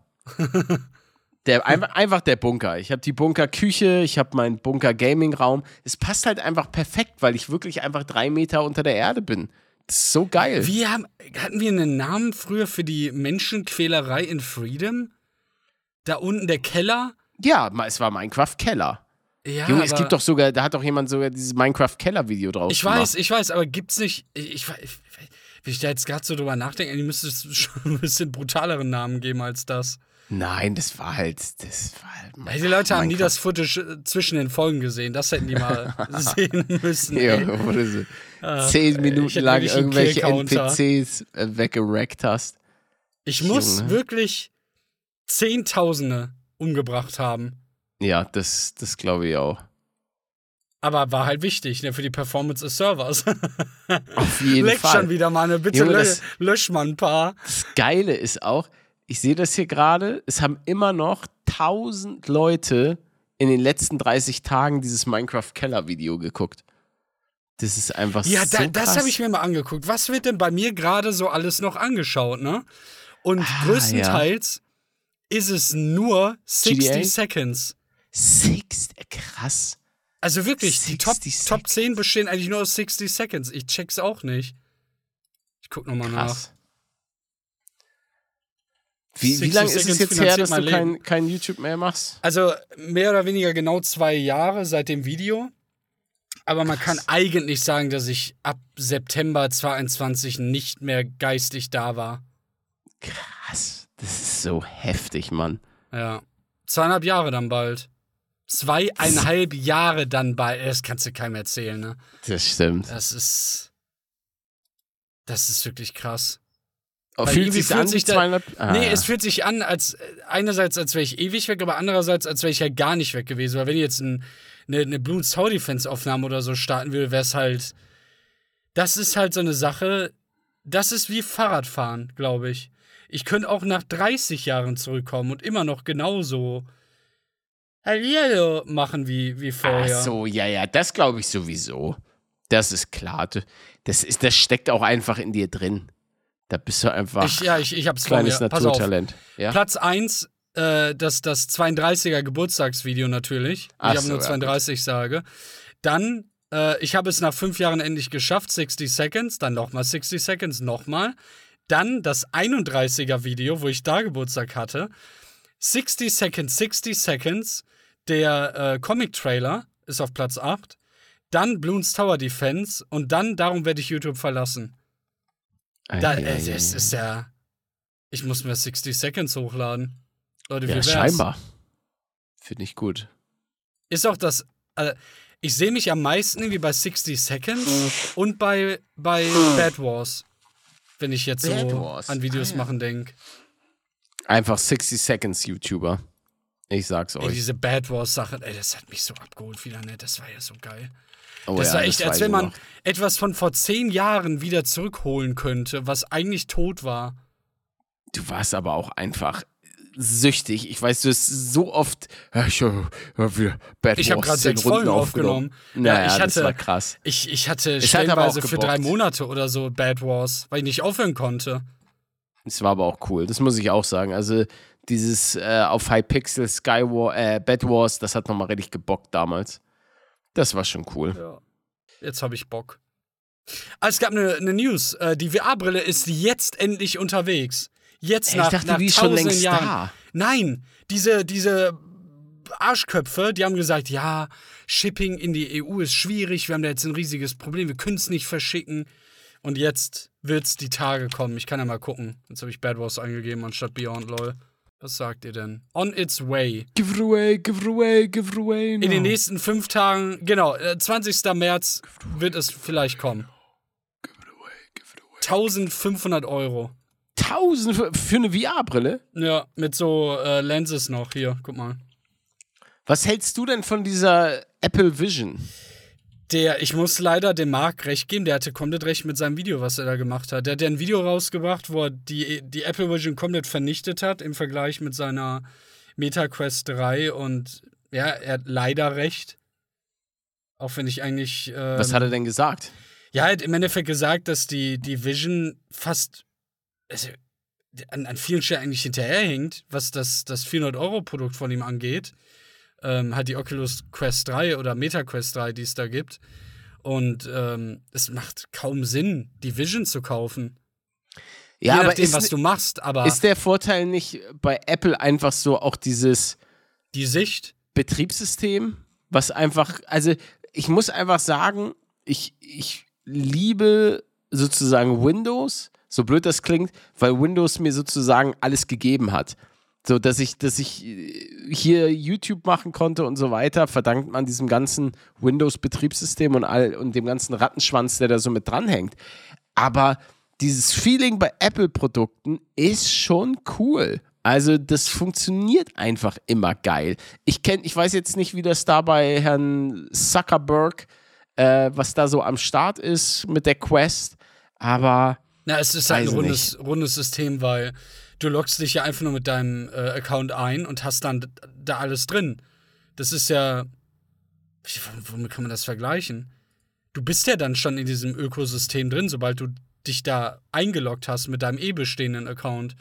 Der, einfach, einfach der Bunker. Ich habe die Bunkerküche, ich habe meinen Bunker-Gaming-Raum. Es passt halt einfach perfekt, weil ich wirklich einfach drei Meter unter der Erde bin. Das ist so geil. Wir haben, hatten wir einen Namen früher für die Menschenquälerei in Freedom? Da unten der Keller? Ja, ma- es war Minecraft Keller. Ja, Junge, es aber gibt doch sogar, da hat doch jemand sogar dieses Minecraft-Keller-Video draus ich gemacht. weiß, ich weiß, aber gibt's nicht. Ich, ich, ich, wenn ich da jetzt gerade so drüber nachdenke, die müsste es schon ein bisschen brutaleren Namen geben als das. Nein, das war halt, das war halt. Ja, die Leute haben nie Minecraft. das Footage äh, zwischen den Folgen gesehen. Das hätten die mal sehen müssen. Ja, ey. wo du so Ach, zehn ey, Minuten ich hätte lang wirklich einen irgendwelche N Killcounter. P Cs äh, weggerackt hast. Ich muss Junge. wirklich Zehntausende umgebracht haben. Ja, das, das glaube ich auch. Aber war halt wichtig, ne, für die Performance des Servers. Auf jeden Leckt Fall. schon wieder mal, ne? Bitte Junge, lö das- lösch mal ein paar. Das Geile ist auch, ich sehe das hier gerade, es haben immer noch tausend Leute in den letzten dreißig Tagen dieses Minecraft-Keller-Video geguckt. Das ist einfach Ja, so da, krass. das habe ich mir mal angeguckt. Was wird denn bei mir gerade so alles noch angeschaut, ne? Und Ah, größtenteils ist es nur G T A? sechzig Seconds. Six, krass. Also wirklich, die Top, sechzig Top zehn bestehen eigentlich nur aus sechzig Seconds. Ich check's auch nicht. Ich guck nochmal nach. Krass. Wie, wie sechzig lange ist es Seconds jetzt her, finanziert dass du mein kein, Leben. kein YouTube mehr machst? Also mehr oder weniger genau zwei Jahre seit dem Video. Aber man kann eigentlich sagen, dass ich ab September zweiundzwanzig nicht mehr geistig da war. Krass. Das ist so heftig, Mann. Ja. Zweieinhalb Jahre dann bald. Zweieinhalb Jahre dann bald. Das kannst du keinem erzählen, ne? Das stimmt. Das ist. Das ist wirklich krass. Oh, Weil fühlt irgendwie sich fühlt an sich wie da- zweihundert? Ah. Nee, es fühlt sich an, als äh, einerseits, als wäre ich ewig weg, aber andererseits, als wäre ich ja gar nicht weg gewesen. Weil wenn ich jetzt ein, eine, eine Blue Soul Defense Aufnahme oder so starten würde, wäre es halt. Das ist halt so eine Sache. Das ist wie Fahrradfahren, glaube ich. Ich könnte auch nach dreißig Jahren zurückkommen und immer noch genauso Hallihallo machen wie, wie vorher. Ach so, ja, ja, das glaube ich sowieso. Das ist klar. Du- Das, ist, das steckt auch einfach in dir drin. Da bist du einfach Ich, ja, ich, ich hab's vor kleines mir. Pass auf. Naturtalent. Ja? Platz eins, äh, das, das zweiunddreißiger Geburtstagsvideo natürlich. Ach ich habe so, nur ja, zweiunddreißig sage. Dann, äh, ich habe es nach fünf Jahren endlich geschafft, sechzig Seconds, dann nochmal sechzig Seconds, nochmal. Dann das einunddreißiger Video, wo ich da Geburtstag hatte. sechzig Seconds, sechzig Seconds. Der äh, Comic-Trailer ist auf Platz acht. Dann Bloons Tower Defense und dann Darum werde ich YouTube verlassen. Da, Ei, ei, äh, ei, es ei. ist ja. Ich muss mir sechzig Seconds hochladen. Leute, wie Ja, wär's? scheinbar. Finde ich gut. Ist auch das. Äh, ich sehe mich am meisten irgendwie bei sechzig Seconds und bei, bei Bad Wars. Wenn ich jetzt Bad so Wars. an Videos Ah, ja. machen denke. Einfach sechzig Seconds YouTuber. Ich sag's Ey, euch. diese Bad Wars-Sache, ey, das hat mich so abgeholt wieder, ne? Das war ja so geil. Oh Das ja, war echt, als weiß wenn ich man noch. etwas von vor zehn Jahren wieder zurückholen könnte, was eigentlich tot war. Du warst aber auch einfach süchtig. Ich weiß, du hast so oft. Ja, ich hab, hab wieder Bad Ich habe Wars gerade zehn sechs Runden Folgen aufgenommen. Naja, ja, ich das hatte, war krass. Ich, ich hatte Es hat aber auch stellenweise für drei gebockt. Monate oder so Bad Wars, weil ich nicht aufhören konnte. Es war aber auch cool, das muss ich auch sagen. Also dieses äh, auf Hypixel Sky War, äh, Bad Wars, das hat nochmal richtig gebockt damals. Das war schon cool. Ja. Jetzt habe ich Bock. Ah, es gab eine ne News. Äh, die V R-Brille ist jetzt endlich unterwegs. Jetzt Ey, nach, ich dachte, nach die ist schon tausenden längst Jahren. da. Nein, diese, diese Arschköpfe, die haben gesagt, ja, Shipping in die E U ist schwierig, wir haben da jetzt ein riesiges Problem, wir können es nicht verschicken. Und jetzt wird's die Tage kommen. Ich kann ja mal gucken. Jetzt habe ich Bad Wars eingegeben anstatt Beyond LOL. Was sagt ihr denn? On its way. Give it away, give it away, give it away. In den nächsten fünf Tagen, genau, äh, zwanzigsten März wird es vielleicht kommen. eintausendfünfhundert Euro. tausend für, für eine V R-Brille? Ja, mit so äh, Lenses noch. Hier, guck mal. Was hältst du denn von dieser Apple Vision? Der, ich muss leider dem Marc recht geben, der hatte komplett recht mit seinem Video, was er da gemacht hat. Der hat ja ein Video rausgebracht, wo er die, die Apple Vision komplett vernichtet hat im Vergleich mit seiner Meta Quest drei und ja, er hat leider recht. Auch wenn ich eigentlich. Ähm, Was hat er denn gesagt? Ja, er hat im Endeffekt gesagt, dass die, die Vision fast also, an, an vielen Stellen eigentlich hinterherhinkt, was das, das vierhundert-Euro-Produkt von ihm angeht. Ähm, halt die Oculus Quest drei oder Meta Quest drei, die es da gibt. Und ähm, es macht kaum Sinn, die Vision zu kaufen. Ja, Je aber nachdem, ist, was du machst, aber ist der Vorteil nicht bei Apple einfach so auch dieses die Sicht, Betriebssystem? was einfach, also ich muss einfach sagen, ich, ich liebe sozusagen Windows, so blöd das klingt, weil Windows mir sozusagen alles gegeben hat. So, dass ich, dass ich hier YouTube machen konnte und so weiter, verdankt man diesem ganzen Windows-Betriebssystem und, all, und dem ganzen Rattenschwanz, der da so mit dranhängt. Aber dieses Feeling bei Apple-Produkten ist schon cool. Also das funktioniert einfach immer geil. Ich kenn, ich weiß jetzt nicht, wie das da bei Herrn Zuckerberg, äh, was da so am Start ist mit der Quest, aber Na, es ist halt ein rundes, rundes System, weil du loggst dich ja einfach nur mit deinem äh, Account ein und hast dann da alles drin. Das ist ja, womit kann man das vergleichen? Du bist ja dann schon in diesem Ökosystem drin, sobald du dich da eingeloggt hast mit deinem eh bestehenden Account.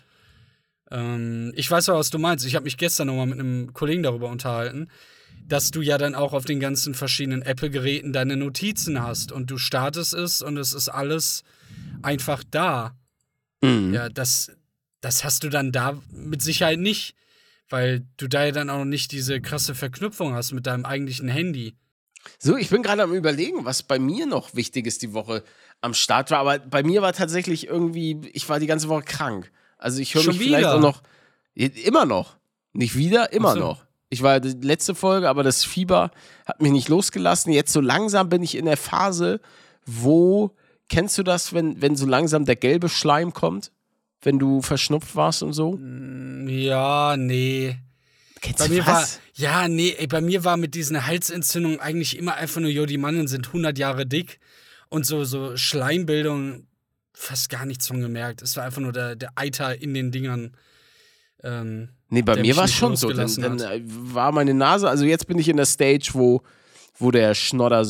Ähm, ich weiß auch, was du meinst. Ich habe mich gestern noch mal mit einem Kollegen darüber unterhalten, dass du ja dann auch auf den ganzen verschiedenen Apple-Geräten deine Notizen hast und du startest es und es ist alles einfach da. Mhm. Ja, das, das hast du dann da mit Sicherheit nicht, weil du da ja dann auch noch nicht diese krasse Verknüpfung hast mit deinem eigentlichen Handy. So, ich bin gerade am Überlegen, was bei mir noch wichtig ist die Woche am Start war, aber bei mir war tatsächlich irgendwie, ich war die ganze Woche krank. Also ich höre mich wieder? vielleicht auch noch, immer noch, nicht wieder, immer so. noch. Ich war die letzte Folge, aber das Fieber hat mich nicht losgelassen. Jetzt so langsam bin ich in der Phase, wo, kennst du das, wenn, wenn so langsam der gelbe Schleim kommt? Wenn du verschnupft warst und so? Ja, nee. Kennst bei du mir was? war, ja, nee, ey, bei mir war mit diesen Halsentzündungen eigentlich immer einfach nur, jo, die Mannen sind hundert Jahre dick und so, so Schleimbildung fast gar nichts von gemerkt. Es war einfach nur der, der Eiter in den Dingern. Ähm, nee, bei mir war es schon so. Dann, dann war meine Nase, also jetzt bin ich in der Stage, wo, wo der Schnodder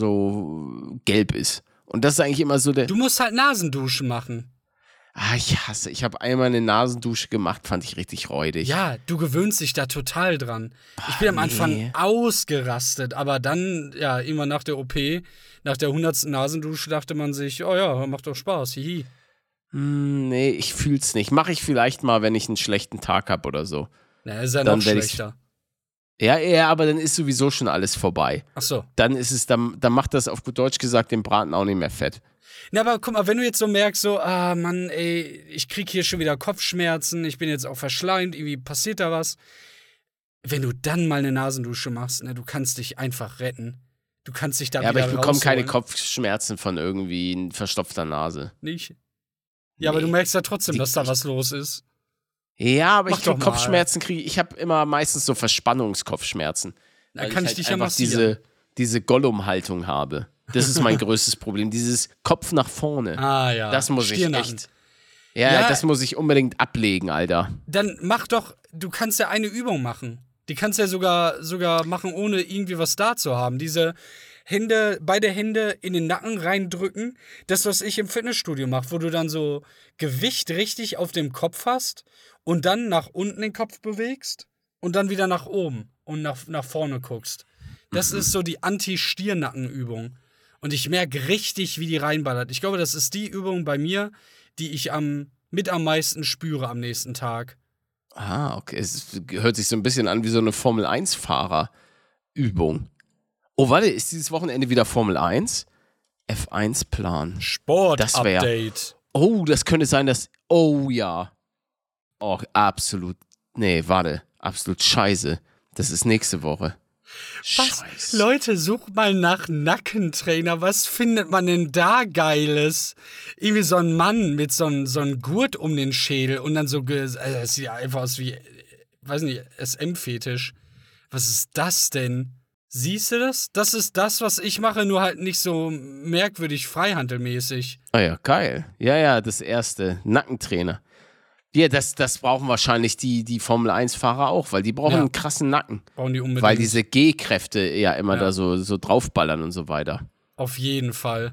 so gelb ist. Und das ist eigentlich immer so der. Du musst halt Nasenduschen machen. Ah, ich hasse. Ich habe einmal eine Nasendusche gemacht, fand ich richtig räudig. Ja, du gewöhnst dich da total dran. Boah, ich bin am Anfang nee. ausgerastet, aber dann, ja, immer nach der O P, nach der hundertsten Nasendusche, dachte man sich, oh ja, macht doch Spaß, hihi. Mm, nee, ich fühl's nicht. Mache ich vielleicht mal, wenn ich einen schlechten Tag habe oder so. Na, ist ja dann noch schlechter. Ja, ja, aber dann ist sowieso schon alles vorbei. Ach so. Dann ist es, dann, dann macht das auf gut Deutsch gesagt den Braten auch nicht mehr fett. Na, aber guck mal, wenn du jetzt so merkst, so, ah, Mann, ey, ich krieg hier schon wieder Kopfschmerzen, ich bin jetzt auch verschleimt, irgendwie passiert da was. Wenn du dann mal eine Nasendusche machst, ne, du kannst dich einfach retten. Du kannst dich da ja, wieder aber ich bekomme rausholen. keine Kopfschmerzen von irgendwie verstopfter Nase. Nicht? Ja, nee. Aber du merkst ja trotzdem, die, dass da was los ist. Ja, aber Mach ich kriege Kopfschmerzen, kriege ich habe immer meistens so Verspannungskopfschmerzen. Dann kann ich, ich dich halt ja massieren. Diese, diese Gollum-Haltung habe. Das ist mein größtes Problem. Dieses Kopf nach vorne. Ah ja. Das muss ich echt. Ja, ja, das muss ich unbedingt ablegen, Alter. Dann mach doch, du kannst ja eine Übung machen. Die kannst du ja sogar, sogar machen, ohne irgendwie was da zu haben. Diese Hände, beide Hände in den Nacken reindrücken. Das, was ich im Fitnessstudio mache, wo du dann so Gewicht richtig auf dem Kopf hast und dann nach unten den Kopf bewegst und dann wieder nach oben und nach, nach vorne guckst. Das mhm. ist so die Anti-Stirnackenübung. Und ich merke richtig, wie die reinballert. Ich glaube, das ist die Übung bei mir, die ich am, mit am meisten spüre am nächsten Tag. Ah, okay. Es hört sich so ein bisschen an wie so eine Formel eins Fahrer-Übung. Oh, warte, ist dieses Wochenende wieder Formel eins? F eins Plan. Sport-Update. Oh, das könnte sein, dass. Oh ja. Oh, absolut. Nee, warte. Absolut scheiße. Das ist nächste Woche. Was? Scheiße. Leute, sucht mal nach Nackentrainer. Was findet man denn da Geiles? Irgendwie so ein Mann mit so einem so ein Gurt um den Schädel und dann so. Also das sieht einfach aus wie, weiß nicht, S M-Fetisch. Was ist das denn? Siehst du das? Das ist das, was ich mache, nur halt nicht so merkwürdig freihandelmäßig. Ah ja, geil. Ja, ja, das erste. Nackentrainer. Ja, das, das brauchen wahrscheinlich die, die Formel eins Fahrer auch, weil die brauchen ja. einen krassen Nacken. Brauchen die unbedingt. Weil diese G-Kräfte ja immer ja. da so, so draufballern und so weiter. Auf jeden Fall.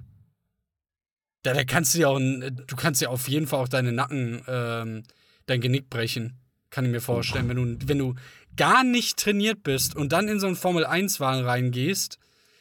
Da, da kannst du ja auch, du kannst ja auf jeden Fall auch deine Nacken, ähm, dein Genick brechen. Kann ich mir vorstellen. Wenn du, wenn du gar nicht trainiert bist und dann in so einen Formel eins Wagen reingehst,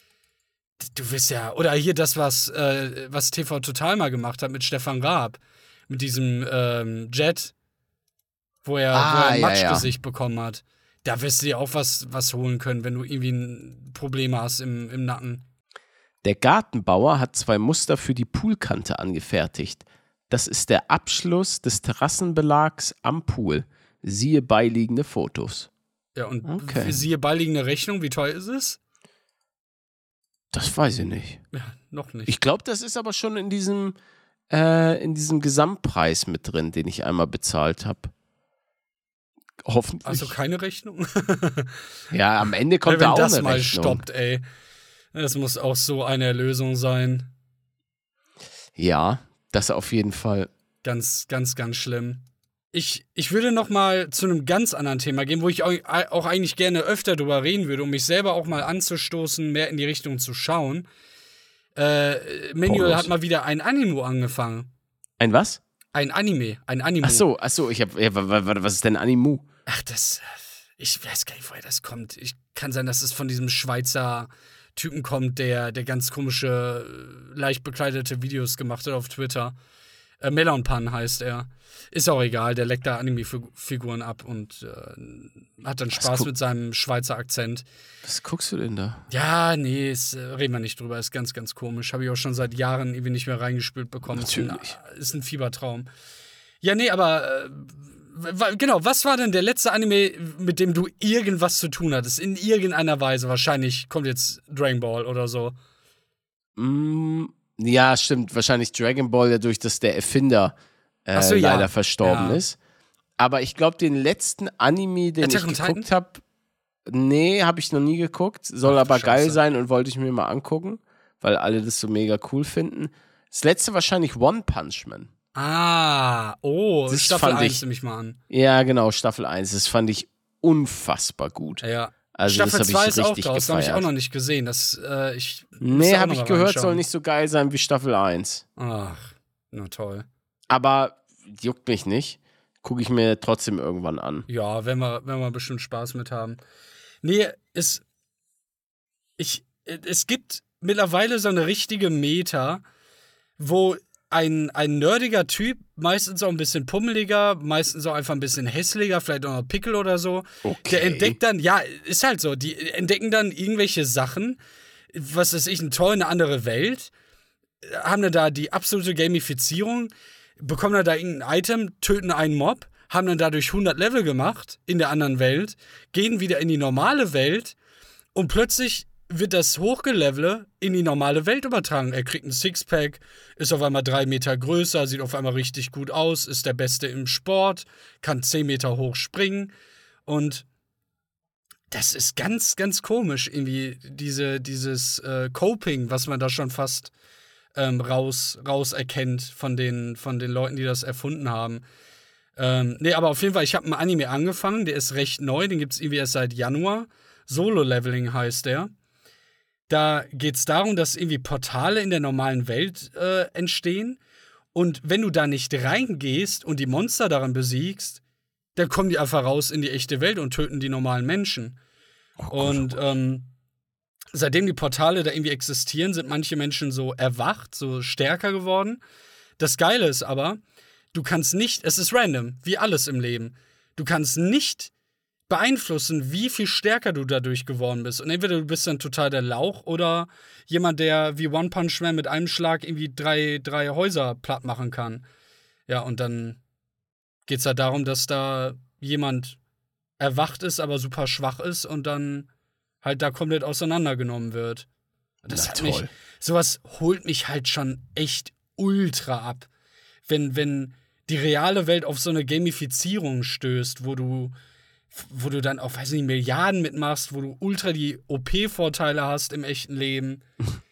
du wirst ja, oder hier das, was, äh, was T V Total mal gemacht hat mit Stefan Raab. Mit diesem ähm, Jet, wo er, ah, wo er ein ja, Matschgesicht ja. bekommen hat. Da wirst du dir auch was, was holen können, wenn du irgendwie ein Problem hast im, im Nacken. Der Gartenbauer hat zwei Muster für die Poolkante angefertigt. Das ist der Abschluss des Terrassenbelags am Pool. Siehe beiliegende Fotos. Ja, und Okay. siehe beiliegende Rechnung, wie teuer ist es? Das weiß ich nicht. Ja, noch nicht. Ich glaube, das ist aber schon in diesem, äh, in diesem Gesamtpreis mit drin, den ich einmal bezahlt habe. Hoffentlich. Also keine Rechnung? Ja, am Ende kommt Wenn da auch das eine mal Rechnung. stoppt, ey. Das muss auch so eine Erlösung sein. Ja, das auf jeden Fall. Ganz, ganz, ganz schlimm. Ich, ich würde noch mal zu einem ganz anderen Thema gehen, wo ich auch, auch eigentlich gerne öfter drüber reden würde, um mich selber auch mal anzustoßen, mehr in die Richtung zu schauen. Äh, Manuel los. hat mal wieder ein Anime angefangen. Ein was? Ein Anime, ein Anime. Ach so, ach so, ich hab, ja, wa- wa- wa- was ist denn Animu? Ach, das, ich weiß gar nicht, woher das kommt. Ich kann sein, dass es von diesem Schweizer Typen kommt, der, der ganz komische, äh, leicht bekleidete Videos gemacht hat auf Twitter. Äh, Melonpan heißt er. Ist auch egal, der leckt da Anime-Figuren ab und äh, hat dann Spaß guck- mit seinem Schweizer Akzent. Was guckst du denn da? Ja, nee, ist, äh, reden wir nicht drüber, ist ganz, ganz komisch. Habe ich auch schon seit Jahren irgendwie nicht mehr reingespült bekommen. Natürlich. Ist ein, ist ein Fiebertraum. Ja, nee, aber äh, wa- genau, was war denn der letzte Anime, mit dem du irgendwas zu tun hattest? In irgendeiner Weise. Wahrscheinlich kommt jetzt Dragon Ball oder so. Mm, ja, stimmt. Wahrscheinlich Dragon Ball, dadurch, dass der Erfinder äh, Ach so, ja. leider verstorben Ja. ist. Aber ich glaube, den letzten Anime, den Attack ich on geguckt Titan? habe, nee, habe ich noch nie geguckt. Soll Ach, aber geil Scheiße. sein und wollte ich mir mal angucken, weil alle das so mega cool finden. Das letzte wahrscheinlich One Punch Man. Ah, oh, Das Staffel fand eins ich- nehme ich mal an. Ja, genau, Staffel eins. Das fand ich unfassbar gut. Ja. Also Staffel das zwei habe ich ist auch richtig draußen, habe ich auch gefeiert. noch nicht gesehen. Das, äh, ich Nee, müsste auch habe noch ich mal gehört, reinschauen. soll nicht so geil sein wie Staffel eins. Ach, na toll. Aber juckt mich nicht. Gucke ich mir trotzdem irgendwann an. Ja, wenn wir, wenn wir bestimmt Spaß mit haben. Nee, es. Ich, es gibt mittlerweile so eine richtige Meta, wo ein, ein nerdiger Typ, meistens auch ein bisschen pummeliger, meistens auch einfach ein bisschen hässlicher, vielleicht auch noch Pickel oder so, Okay. der entdeckt dann, ja, ist halt so, die entdecken dann irgendwelche Sachen, was weiß ich, ein Tor in eine andere Welt, haben dann da die absolute Gamifizierung, bekommen dann da irgendein Item, töten einen Mob, haben dann dadurch hundert Level gemacht in der anderen Welt, gehen wieder in die normale Welt und plötzlich wird das Hochgelevele in die normale Welt übertragen. Er kriegt ein Sixpack, ist auf einmal drei Meter größer, sieht auf einmal richtig gut aus, ist der Beste im Sport, kann zehn Meter hoch springen und das ist ganz, ganz komisch, irgendwie diese, dieses äh, Coping, was man da schon fast ähm, raus, raus erkennt von den, von den Leuten, die das erfunden haben. Ähm, nee, aber auf jeden Fall, ich habe einen Anime angefangen, der ist recht neu, den gibt es irgendwie erst seit Januar. Solo-Leveling heißt der. Da geht es darum, dass irgendwie Portale in der normalen Welt äh, entstehen. Und wenn du da nicht reingehst und die Monster daran besiegst, dann kommen die einfach raus in die echte Welt und töten die normalen Menschen. Und ähm, seitdem die Portale da irgendwie existieren, sind manche Menschen so erwacht, so stärker geworden. Das Geile ist aber, du kannst nicht, es ist random, wie alles im Leben. Du kannst nicht beeinflussen, wie viel stärker du dadurch geworden bist. Und entweder du bist dann total der Lauch oder jemand, der wie One Punch Man mit einem Schlag irgendwie drei, drei Häuser platt machen kann. Ja, und dann geht's halt darum, dass da jemand erwacht ist, aber super schwach ist und dann halt da komplett auseinandergenommen wird. Das Na hat toll. mich, sowas holt mich halt schon echt ultra ab. Wenn, wenn die reale Welt auf so eine Gamifizierung stößt, wo du wo du dann auch, weiß nicht, Milliarden mitmachst, wo du ultra die O P-Vorteile hast im echten Leben.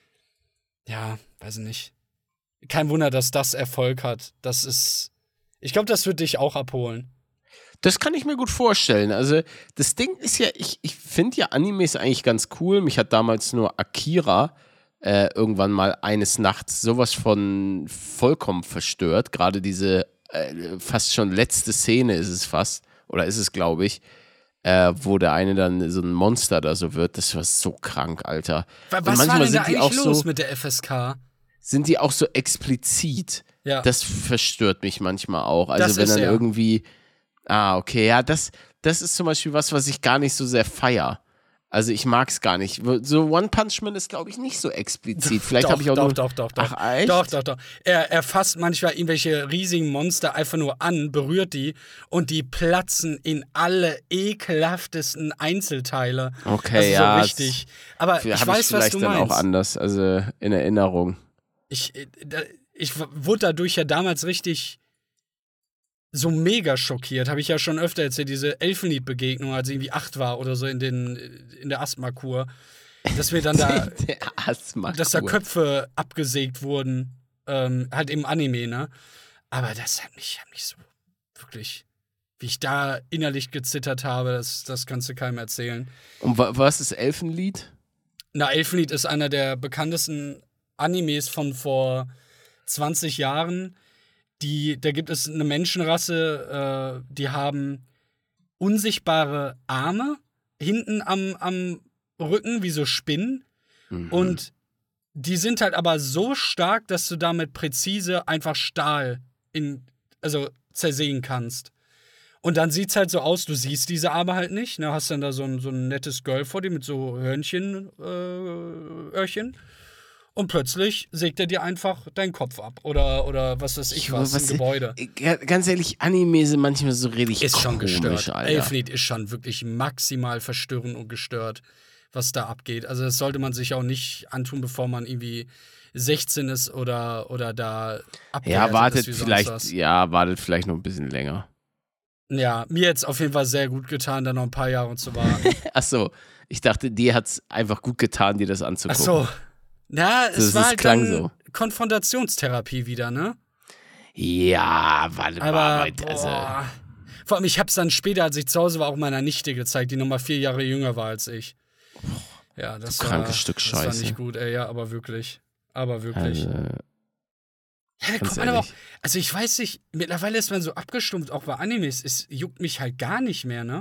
Ja, weiß nicht. Kein Wunder, dass das Erfolg hat. Das ist, ich glaube, das wird dich auch abholen. Das kann ich mir gut vorstellen. Also, das Ding ist ja, ich, ich finde ja Animes eigentlich ganz cool. Mich hat damals nur Akira äh, irgendwann mal eines Nachts sowas von vollkommen verstört. Gerade diese äh, fast schon letzte Szene ist es fast, oder ist es, glaube ich, äh, wo der eine dann so ein Monster da so wird. Das war so krank, Alter. Was Und war manchmal denn da sind die eigentlich auch los so, mit der F S K? sind die auch so explizit. Ja. Das verstört mich manchmal auch. Also Das wenn ist dann er. irgendwie, ah, okay, ja, das, das ist zum Beispiel was, was ich gar nicht so sehr feier. Also ich mag es gar nicht. So One Punch Man ist, glaube ich, nicht so explizit. Vielleicht habe ich auch doch, nur... doch, doch, doch. Ach, echt? Doch, doch, doch. Er, er fasst manchmal irgendwelche riesigen Monster einfach nur an, berührt die und die platzen in alle ekelhaftesten Einzelteile. Okay, also ja. so richtig. Aber ich weiß, ich was du dann meinst. auch anders, also in Erinnerung. Ich, ich wurde dadurch ja damals richtig so mega schockiert. Habe ich ja schon öfter erzählt, diese Elfenlied-Begegnung, als ich irgendwie acht war oder so in, den, in der Asthma-Kur. Dass wir dann da, dass da Köpfe abgesägt wurden. Ähm, halt im Anime, ne? Aber das hat mich, hat mich so wirklich, wie ich da innerlich gezittert habe, das, das kannst du keinem erzählen. Und wa- was ist Elfenlied? Na, Elfenlied ist einer der bekanntesten Animes von vor zwanzig Jahren. Die, da gibt es eine Menschenrasse, äh, die haben unsichtbare Arme hinten am, am Rücken, wie so Spinnen. Mhm. Und die sind halt aber so stark, dass du damit präzise einfach Stahl in, also zersägen kannst. Und dann sieht's halt so aus, du siehst diese Arme halt nicht, ne? Hast dann da so ein, so ein nettes Girl vor dir mit so Hörnchen, äh, Öhrchen. Und plötzlich sägt er dir einfach deinen Kopf ab. Oder, oder was weiß ich was, was ein Gebäude. Ganz ehrlich, Anime sind manchmal so richtig ist schon komisch, gestört. Alter. Elfenlied ist schon wirklich maximal verstörend und gestört, was da abgeht. Also das sollte man sich auch nicht antun, bevor man irgendwie sechzehn ist oder, oder da Ja, wartet ist wie vielleicht, was. ja, wartet vielleicht noch ein bisschen länger. Ja, mir jetzt auf jeden Fall sehr gut getan, da noch ein paar Jahre zu warten. Ach so, ich dachte, dir hat's einfach gut getan, dir das anzugucken. Ach so. Na, es das, war das halt klang dann so. Konfrontationstherapie wieder, ne? Ja, warte Aber, mal. boah. Also. Vor allem, ich hab's dann später, als ich zu Hause war, auch meiner Nichte gezeigt, die nochmal vier Jahre jünger war als ich. Ja, das du war, krankes Stück das Scheiße. war nicht gut, ey, ja, aber wirklich. Aber wirklich. Also, ja, da kommt man aber auch, also ich weiß nicht, mittlerweile ist man so abgestumpft, auch bei Animes, es juckt mich halt gar nicht mehr, ne?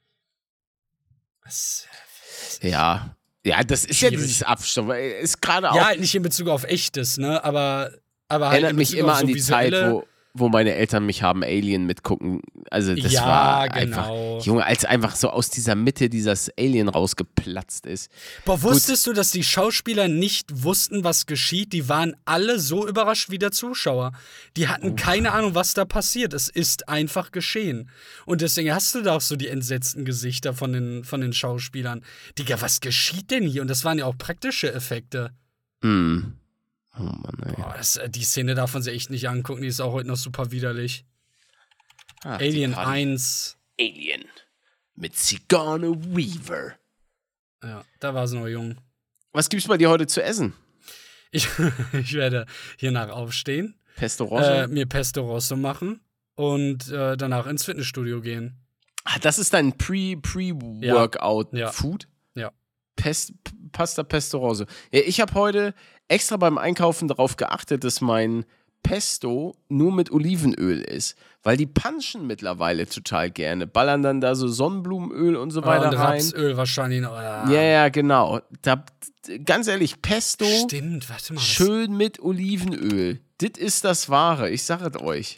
Was, was ja. Ja, das ist schwierig. ja dieses Abstumpfen. Ist gerade auch. Ja, halt nicht in Bezug auf Echtes, ne? Aber, aber halt erinnert in mich Bezug immer auf so an die Zeit, visuelle- wo, wo meine Eltern mich haben Alien mitgucken. Also das Ja, war genau. einfach, Junge, als einfach so aus dieser Mitte dieses Alien rausgeplatzt ist. Boah, wusstest du, dass die Schauspieler nicht wussten, was geschieht? Die waren alle so überrascht wie der Zuschauer. Die hatten Oh. keine Ahnung, was da passiert. Es ist einfach geschehen. Und deswegen hast du da auch so die entsetzten Gesichter von den, von den Schauspielern. Digga, was geschieht denn hier? Und das waren ja auch praktische Effekte. Hm. Oh Mann, ey. Boah, das, die Szene darf man sich echt nicht angucken. Die ist auch heute noch super widerlich. Ach, Alien die Pannen. eins. Alien. Mit Sigourney Weaver. Ja, da war sie noch jung. Was gibt's bei dir heute zu essen? Ich, ich werde hiernach aufstehen, Pesto Rosso? äh, mir Pesto Rosso machen und äh, danach ins Fitnessstudio gehen. Ah, das ist dein Pre- Pre-Workout-Food? Ja. Ja. Pest, P- Pasta Pesto Rosso. Ja, ich habe heute extra beim Einkaufen darauf geachtet, dass mein Pesto nur mit Olivenöl ist. Weil die punchen mittlerweile total gerne. Ballern dann da so Sonnenblumenöl und so weiter und rein. Rapsöl wahrscheinlich noch. Ah. Ja, ja, genau. Da, ganz ehrlich, Pesto Stimmt, warte mal. schön mit Olivenöl. Das ist das Wahre, ich sag es euch.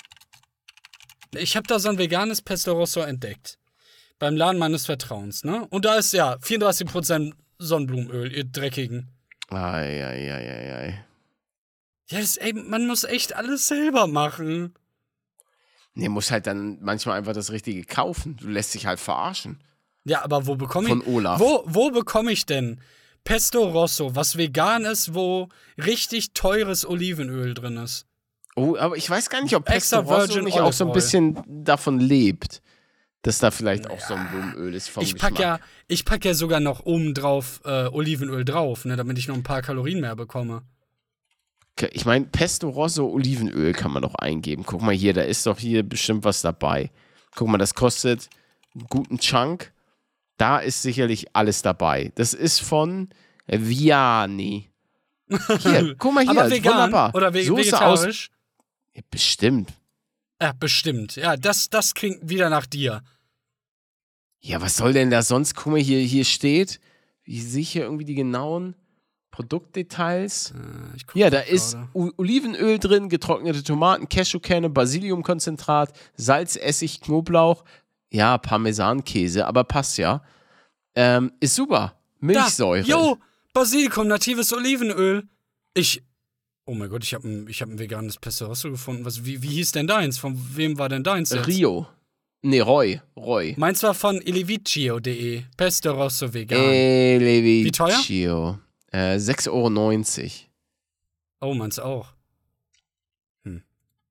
Ich habe da so ein veganes Pesto Rosso entdeckt. Beim Laden meines Vertrauens, ne? Und da ist ja vierunddreißig Prozent Sonnenblumenöl, ihr Dreckigen. Ei, ei, ei, ei, ei. Ja, das, ey, man muss echt alles selber machen. Nee, muss halt dann manchmal einfach das Richtige kaufen. Du lässt dich halt verarschen. Ja, aber wo bekomme ich. Von Olaf. Wo, wo bekomme ich denn Pesto Rosso, was vegan ist, wo richtig teures Olivenöl drin ist? Oh, aber ich weiß gar nicht, ob Extra Pesto Rosso Virgin nicht auch Olive so ein Oil. bisschen davon lebt. Dass da vielleicht auch Sonnenblumenöl ist vom Ich pack Geschmack. ja, ich pack ja sogar noch oben drauf äh, Olivenöl drauf, ne, damit ich noch ein paar Kalorien mehr bekomme. Okay, ich meine, Pesto Rosso Olivenöl kann man doch eingeben. Guck mal hier, da ist doch hier bestimmt was dabei. Guck mal, das kostet einen guten Chunk. Da ist sicherlich alles dabei. Das ist von Viani. Hier, guck mal hier, Aber vegan wunderbar. oder ve Soße vegetarisch? Aus, ja, bestimmt. Ja, bestimmt. Ja, das, das klingt wieder nach dir. Ja, was soll denn da sonst? Guck mal, hier, hier steht, wie sehe ich hier irgendwie die genauen Produktdetails? Äh, ich guck Ja, da grad. ist O- Olivenöl drin, getrocknete Tomaten, Cashewkerne, Basiliumkonzentrat, Salz, Essig, Knoblauch. Ja, Parmesankäse, aber passt ja. Ähm, ist super. Milchsäure. Da, jo, Basilikum, natives Olivenöl. Ich, oh mein Gott, ich habe ein, ich hab ein veganes Pesto Rosso gefunden. Was, wie, wie hieß denn deins? Von wem war denn deins jetzt? Rio. Nee, Roy. Roy. Meins war von eleviccio punkt de. Pesto Rosso vegan. Eleviccio. Wie teuer? Äh, sechs Euro neunzig. Oh, meins auch. Hm.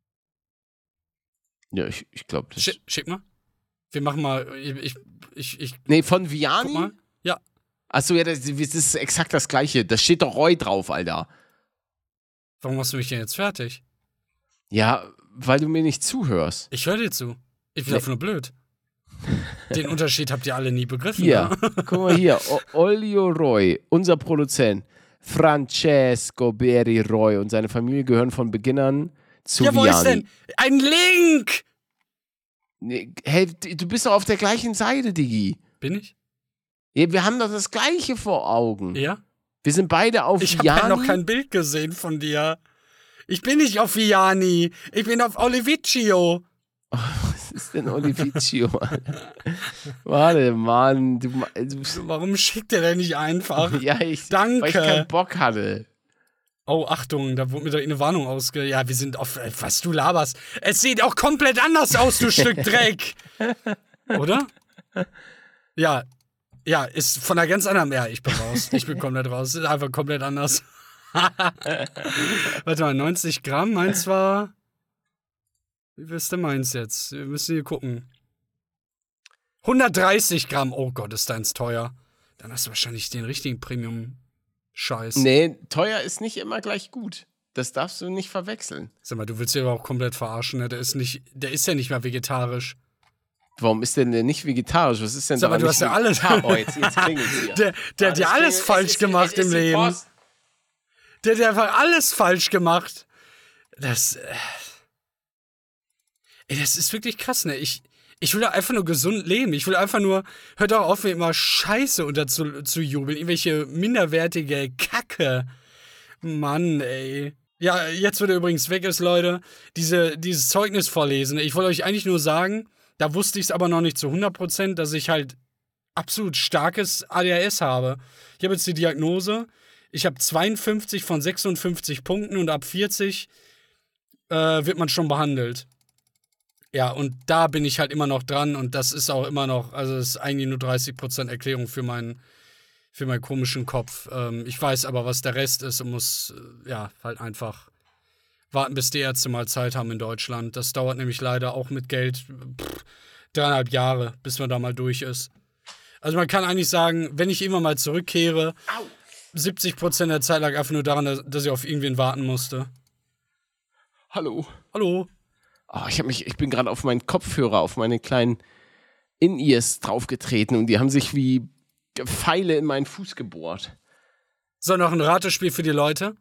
Ja, ich, ich glaube das. Schick, schick mal. Wir machen mal, ich, ich, ich. Nee, von Guck Viani? mal. Ja. Achso, ja, das, das ist exakt das gleiche. Da steht doch Roy drauf, Alter. Warum machst du mich denn jetzt fertig? Ja, weil du mir nicht zuhörst. Ich höre dir zu. Ich bin Nee. einfach nur blöd. Den Unterschied habt ihr alle nie begriffen. Hier, Ne? guck mal hier. O- Olio Roy, unser Produzent. Francesco Beri Roy und seine Familie gehören von Beginn an zu Ja, wo Viani. ist denn? Ein Link! Nee, hey, du bist doch auf der gleichen Seite, Digi. Bin ich? Ja, wir haben doch das Gleiche vor Augen. Ja? Wir sind beide auf Ich habe Viani. ja noch kein Bild gesehen von dir. Ich bin nicht auf Viani. Ich bin auf Oliviccio. Was ist denn Oliviccio, Alter? Warte, Mann. Du, du, Warum schickt der denn nicht einfach? ja, ich, Danke. weil ich keinen Bock hatte. Oh, Achtung, da wurde mir doch eine Warnung ausge... Ja, wir sind auf... äh, Was du laberst. Es sieht auch komplett anders aus, du Stück Dreck. Oder? Ja. Ja, ist von einer ganz anderen... Ja, ich bin raus. Ich bin komplett raus. Ist einfach komplett anders. Warte mal, neunzig Gramm. Meins war... Wie viel ist denn meins jetzt? Wir müssen hier gucken. hundertdreißig Gramm. Oh Gott, ist deins teuer. Dann hast du wahrscheinlich den richtigen Premium-Scheiß. Nee, teuer ist nicht immer gleich gut. Das darfst du nicht verwechseln. Sag mal, du willst dich aber auch komplett verarschen, ne? Der ist nicht, der ist ja nicht mal vegetarisch. Warum ist denn der nicht vegetarisch? Was ist denn Sag mal, daran du hast nicht ja alles. vegetarisch? Oh, jetzt, jetzt klingelt's hier. Der, der Ah, hat ja das alles klingelt- falsch es ist- gemacht es ist im die Leben. Post. Der hat ja einfach alles falsch gemacht. Das. Äh, ey, das ist wirklich krass, ne? Ich, ich will doch einfach nur gesund leben. Ich will einfach nur. Hört doch auf, mir immer Scheiße unter zu, zu jubeln. Irgendwelche minderwertige Kacke. Mann, ey. Ja, jetzt, wo der übrigens weg ist, Leute, diese, dieses Zeugnis vorlesen. Ich wollte euch eigentlich nur sagen, da wusste ich es aber noch nicht zu hundert Prozent, dass ich halt absolut starkes A D H S habe. Ich habe jetzt die Diagnose. Ich habe zweiundfünfzig von sechsundfünfzig Punkten und ab vierzig äh, wird man schon behandelt. Ja, und da bin ich halt immer noch dran und das ist auch immer noch, also das ist eigentlich nur dreißig Prozent Erklärung für meinen für meinen komischen Kopf. Ähm, ich weiß aber, was der Rest ist und muss, äh, ja, halt einfach warten, bis die Ärzte mal Zeit haben in Deutschland. Das dauert nämlich leider auch mit Geld pff, dreieinhalb Jahre, bis man da mal durch ist. Also man kann eigentlich sagen, wenn ich immer mal zurückkehre, Au. siebzig Prozent der Zeit lag einfach nur daran, dass, dass ich auf irgendwen warten musste. Hallo. Hallo? Oh, ich, hab mich, ich bin gerade auf meinen Kopfhörer, auf meine kleinen In-Ears draufgetreten und die haben sich wie Pfeile in meinen Fuß gebohrt. So, noch ein Ratespiel für die Leute.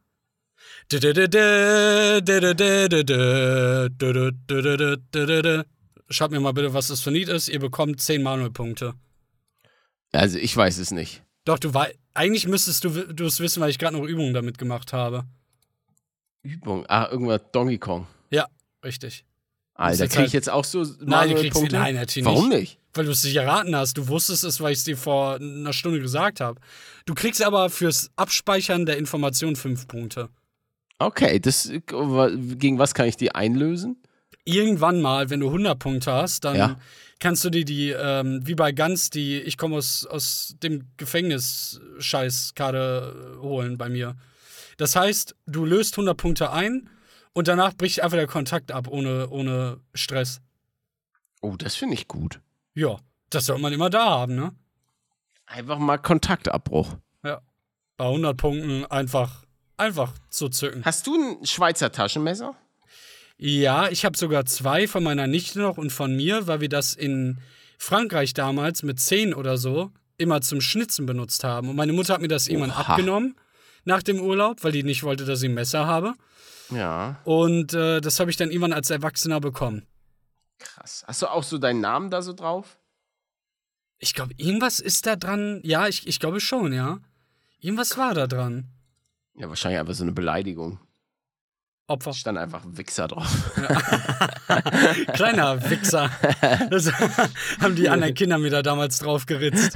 Schaut mir mal bitte, was das für ein Lied ist. Ihr bekommt zehn Manuel-Punkte. Also ich weiß es nicht. Doch, du weißt, eigentlich müsstest du du es wissen, weil ich gerade noch Übungen damit gemacht habe. Übung. Ah, irgendwas Donkey Kong. Ja, richtig. Alter, jetzt krieg ich halt- jetzt auch so Nein, du kriegst Manuel-Punkte? nein, natürlich Warum nicht. nicht? Weil du es nicht erraten hast. Du wusstest es, weil ich es dir vor einer Stunde gesagt habe. Du kriegst aber fürs Abspeichern der Information fünf Punkte. Okay, das, gegen was kann ich die einlösen? Irgendwann mal, wenn du hundert Punkte hast, dann Ja. kannst du dir die, ähm, wie bei Ganz, die ich komme aus, aus dem Gefängnis-Scheiß-Karte holen bei mir. Das heißt, du löst hundert Punkte ein und danach bricht einfach der Kontakt ab, ohne, ohne Stress. Oh, das finde ich gut. Ja, das soll man immer da haben, ne? Einfach mal Kontaktabbruch. Ja. Bei hundert Punkten einfach, einfach zu zücken. Hast du ein Schweizer Taschenmesser? Ja, ich habe sogar zwei von meiner Nichte noch und von mir, weil wir das in Frankreich damals mit zehn oder so immer zum Schnitzen benutzt haben. Und meine Mutter hat mir das irgendwann Oha. abgenommen nach dem Urlaub, weil die nicht wollte, dass ich ein Messer habe. Ja. Und äh, das habe ich dann irgendwann als Erwachsener bekommen. Krass. Hast du auch so deinen Namen da so drauf? Ich glaube, irgendwas ist da dran. Ja, ich, ich glaube schon, ja. Irgendwas war da dran. Ja, wahrscheinlich einfach so eine Beleidigung. Opfer. Stand einfach Wichser drauf. Ja. Kleiner Wichser. Das haben die anderen Kinder mir da damals drauf geritzt.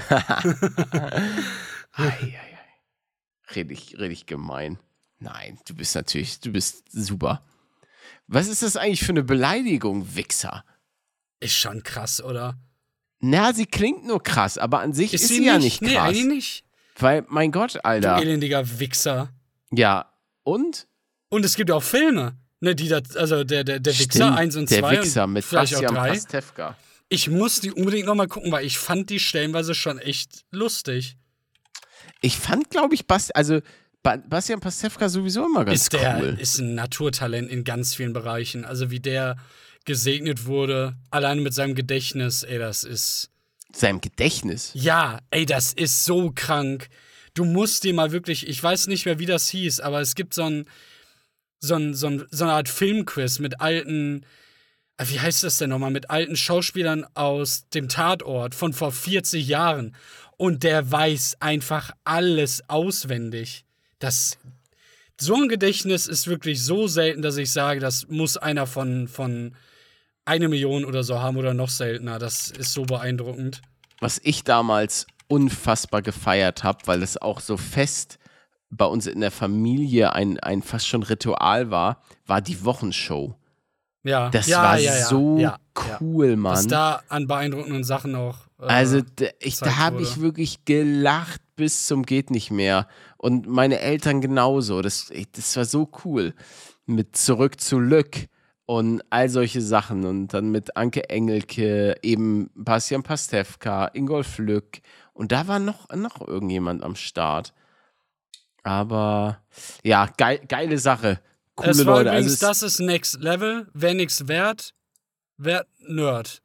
Richtig, richtig gemein. Nein, du bist natürlich, du bist super. Was ist das eigentlich für eine Beleidigung, Wichser? Ist schon krass, oder? Na, sie klingt nur krass, aber an sich ist, Ist sie, sie ja nicht? nicht Nee, krass. eigentlich nicht. Weil, mein Gott, Alter. Du elendiger Wichser. Ja, und? Und es gibt auch Filme, ne, die da, also der, der, der Stimmt, Wichser eins und zwei Der Wichser und mit vielleicht auch Bastian drei. Pastewka. Ich muss die unbedingt nochmal gucken, weil ich fand die stellenweise schon echt lustig. Ich fand, glaube ich, Bast also ba Bastian Pastewka sowieso immer ganz Ist der, cool. ist ein Naturtalent in ganz vielen Bereichen. Also wie der gesegnet wurde, alleine mit seinem Gedächtnis, ey, das ist... Seinem Gedächtnis. Ja, ey, das ist so krank. Du musst dir mal wirklich, ich weiß nicht mehr, wie das hieß, aber es gibt so ein, so ein, so ein, so eine Art Filmquiz mit alten, wie heißt das denn nochmal, mit alten Schauspielern aus dem Tatort von vor vierzig Jahren. Und der weiß einfach alles auswendig. Das, so ein Gedächtnis ist wirklich so selten, dass ich sage, das muss einer von, von eine Million oder so haben oder noch seltener. Das ist so beeindruckend. Was ich damals unfassbar gefeiert habe, weil es auch so fest bei uns in der Familie ein, ein fast schon Ritual war, war die Wochenshow. Ja, Das ja, war ja, ja, so ja, cool, ja. Mann. Was da an beeindruckenden Sachen auch. Äh, also d- ich, da gezeigt habe wurde. ich wirklich gelacht bis zum geht nicht mehr. Und meine Eltern genauso. Das, ich- das war so cool. Mit Zurück zu Lück und all solche Sachen. Und dann mit Anke Engelke, eben Bastian Pastewka, Ingolf Lück. Und da war noch, noch irgendjemand am Start. Aber ja, geil, geile Sache. Coole es war Leute. übrigens, Also es, das ist Next Level. Wer nichts wert, wer Nerd.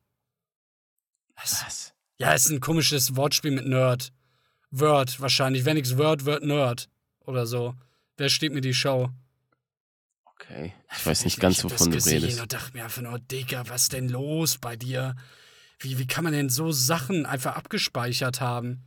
Was? was? Ja, ist ein komisches Wortspiel mit Nerd. Word wahrscheinlich. Wer nichts Word, wird Nerd. Oder so. Wer steht mir die Show? Okay, ich weiß nicht ganz, ich hab wovon du das gesehen redest. und dachte mir einfach nur, Digga, was denn los bei dir? Wie, wie kann man denn so Sachen einfach abgespeichert haben?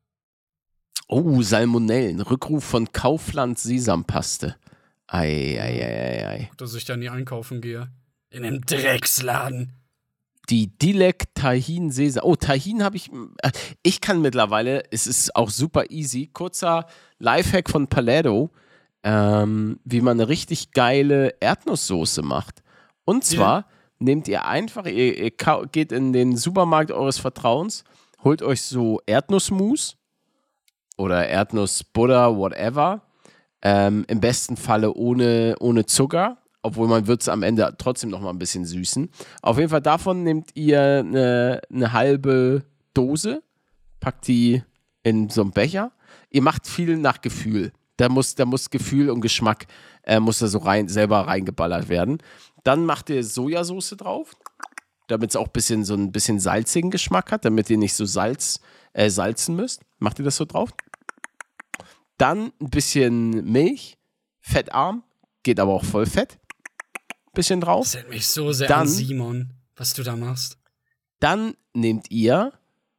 Oh, Salmonellen. Rückruf von Kaufland Sesampaste. Ei, ei, ei, ei, ei. Dass ich da nie einkaufen gehe. In einem Drecksladen. Die Dilek Tahin Sesam. Oh, Tahin habe ich. äh, Ich kann mittlerweile, es ist auch super easy. Kurzer Lifehack von Paletto, ähm, wie man eine richtig geile Erdnusssoße macht. Und zwar nehmt ihr einfach, ihr, ihr kau- geht in den Supermarkt eures Vertrauens, holt euch so Erdnussmus oder Erdnussbutter, whatever. Ähm, Im besten Falle ohne, ohne Zucker, obwohl man wird es am Ende trotzdem noch mal ein bisschen süßen. Auf jeden Fall davon nehmt ihr eine, eine halbe Dose, packt die in so einen Becher. Ihr macht viel nach Gefühl. Da muss, da muss Gefühl und Geschmack äh, muss da so rein, selber reingeballert werden. Dann macht ihr Sojasauce drauf, damit es auch bisschen, so ein bisschen salzigen Geschmack hat, damit ihr nicht so Salz, äh, salzen müsst. Macht ihr das so drauf? Dann ein bisschen Milch, fettarm, geht aber auch voll fett. Bisschen drauf. Das erinnert mich so sehr Dann- an Simon, was du da machst. Dann nehmt ihr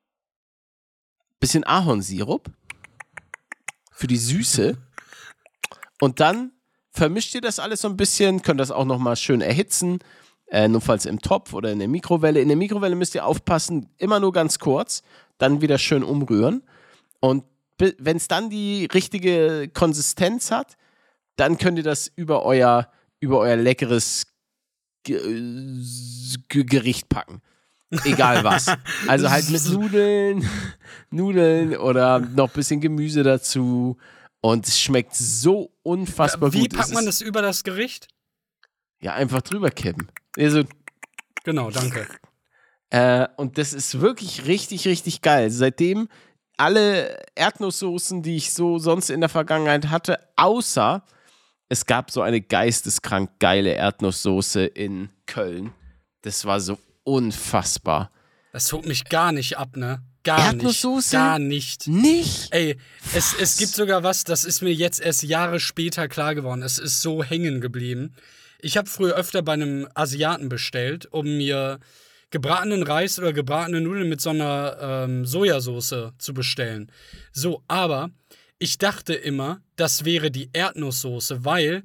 ein bisschen Ahornsirup für die Süße und dann vermischt ihr das alles so ein bisschen, könnt das auch nochmal schön erhitzen, äh, notfalls im Topf oder in der Mikrowelle. In der Mikrowelle müsst ihr aufpassen, immer nur ganz kurz, dann wieder schön umrühren und wenn es dann die richtige Konsistenz hat, dann könnt ihr das über euer, über euer leckeres Ge Ge Gericht packen. Egal was. Also halt mit Nudeln, Nudeln oder noch ein bisschen Gemüse dazu. Und es schmeckt so unfassbar Wie gut. Es packt man ist- das über das Gericht? Ja, einfach drüber kippen. Also, Genau, danke. Äh, und das ist wirklich richtig, richtig geil. Seitdem alle Erdnusssoßen, die ich so sonst in der Vergangenheit hatte, außer es gab so eine geisteskrank geile Erdnusssoße in Köln. Das war so unfassbar. Das holt mich gar nicht ab, ne? Gar Erdnusssoße? nicht. Gar nicht. Nicht? Ey, es, es gibt sogar was, das ist mir jetzt erst Jahre später klar geworden. Es ist so hängen geblieben. Ich habe früher öfter bei einem Asiaten bestellt, um mir gebratenen Reis oder gebratene Nudeln mit so einer ähm, Sojasauce zu bestellen. So, aber ich dachte immer, das wäre die Erdnusssoße, weil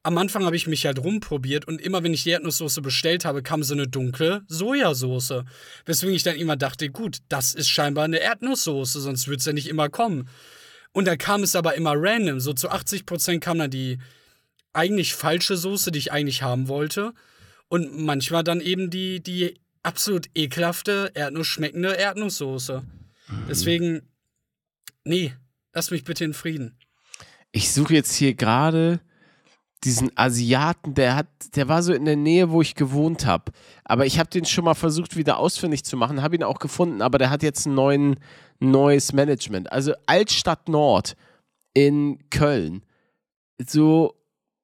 am Anfang habe ich mich halt rumprobiert und immer, wenn ich die Erdnusssoße bestellt habe, kam so eine dunkle Sojasauce. Weswegen ich dann immer dachte, gut, das ist scheinbar eine Erdnusssoße, sonst würde es ja nicht immer kommen. Und dann kam es aber immer random. So zu achtzig Prozent kam dann die eigentlich falsche Soße, die ich eigentlich haben wollte. Und manchmal dann eben die, die absolut ekelhafte, erdnussschmeckende Erdnusssoße. Mhm. Deswegen, nee, lass mich bitte in Frieden. Ich suche jetzt hier gerade diesen Asiaten, der hat, der war so in der Nähe, wo ich gewohnt habe. Aber ich habe den schon mal versucht, wieder ausfindig zu machen, habe ihn auch gefunden, aber der hat jetzt ein neuen, neues Management. Also Altstadt Nord in Köln. So.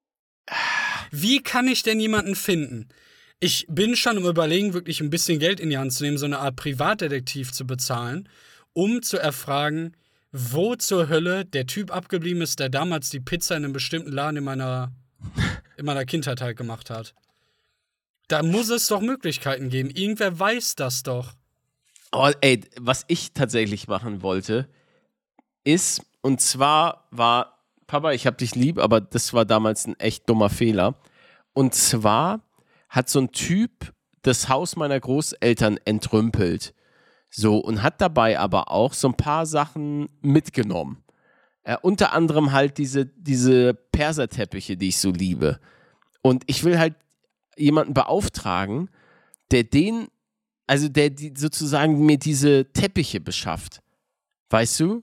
Wie kann ich denn jemanden finden? Ich bin schon am Überlegen, wirklich ein bisschen Geld in die Hand zu nehmen, so eine Art Privatdetektiv zu bezahlen, um zu erfragen, wo zur Hölle der Typ abgeblieben ist, der damals die Pizza in einem bestimmten Laden in meiner, in meiner Kindheit halt gemacht hat. Da muss es doch Möglichkeiten geben. Irgendwer weiß das doch. Oh, ey, was ich tatsächlich machen wollte, ist, und zwar war, Papa, ich hab dich lieb, aber das war damals ein echt dummer Fehler. Und zwar hat so ein Typ das Haus meiner Großeltern entrümpelt. So, und hat dabei aber auch so ein paar Sachen mitgenommen. Äh, unter anderem halt diese, diese Perserteppiche, die ich so liebe. Und ich will halt jemanden beauftragen, der den, also der die sozusagen mir diese Teppiche beschafft. Weißt du?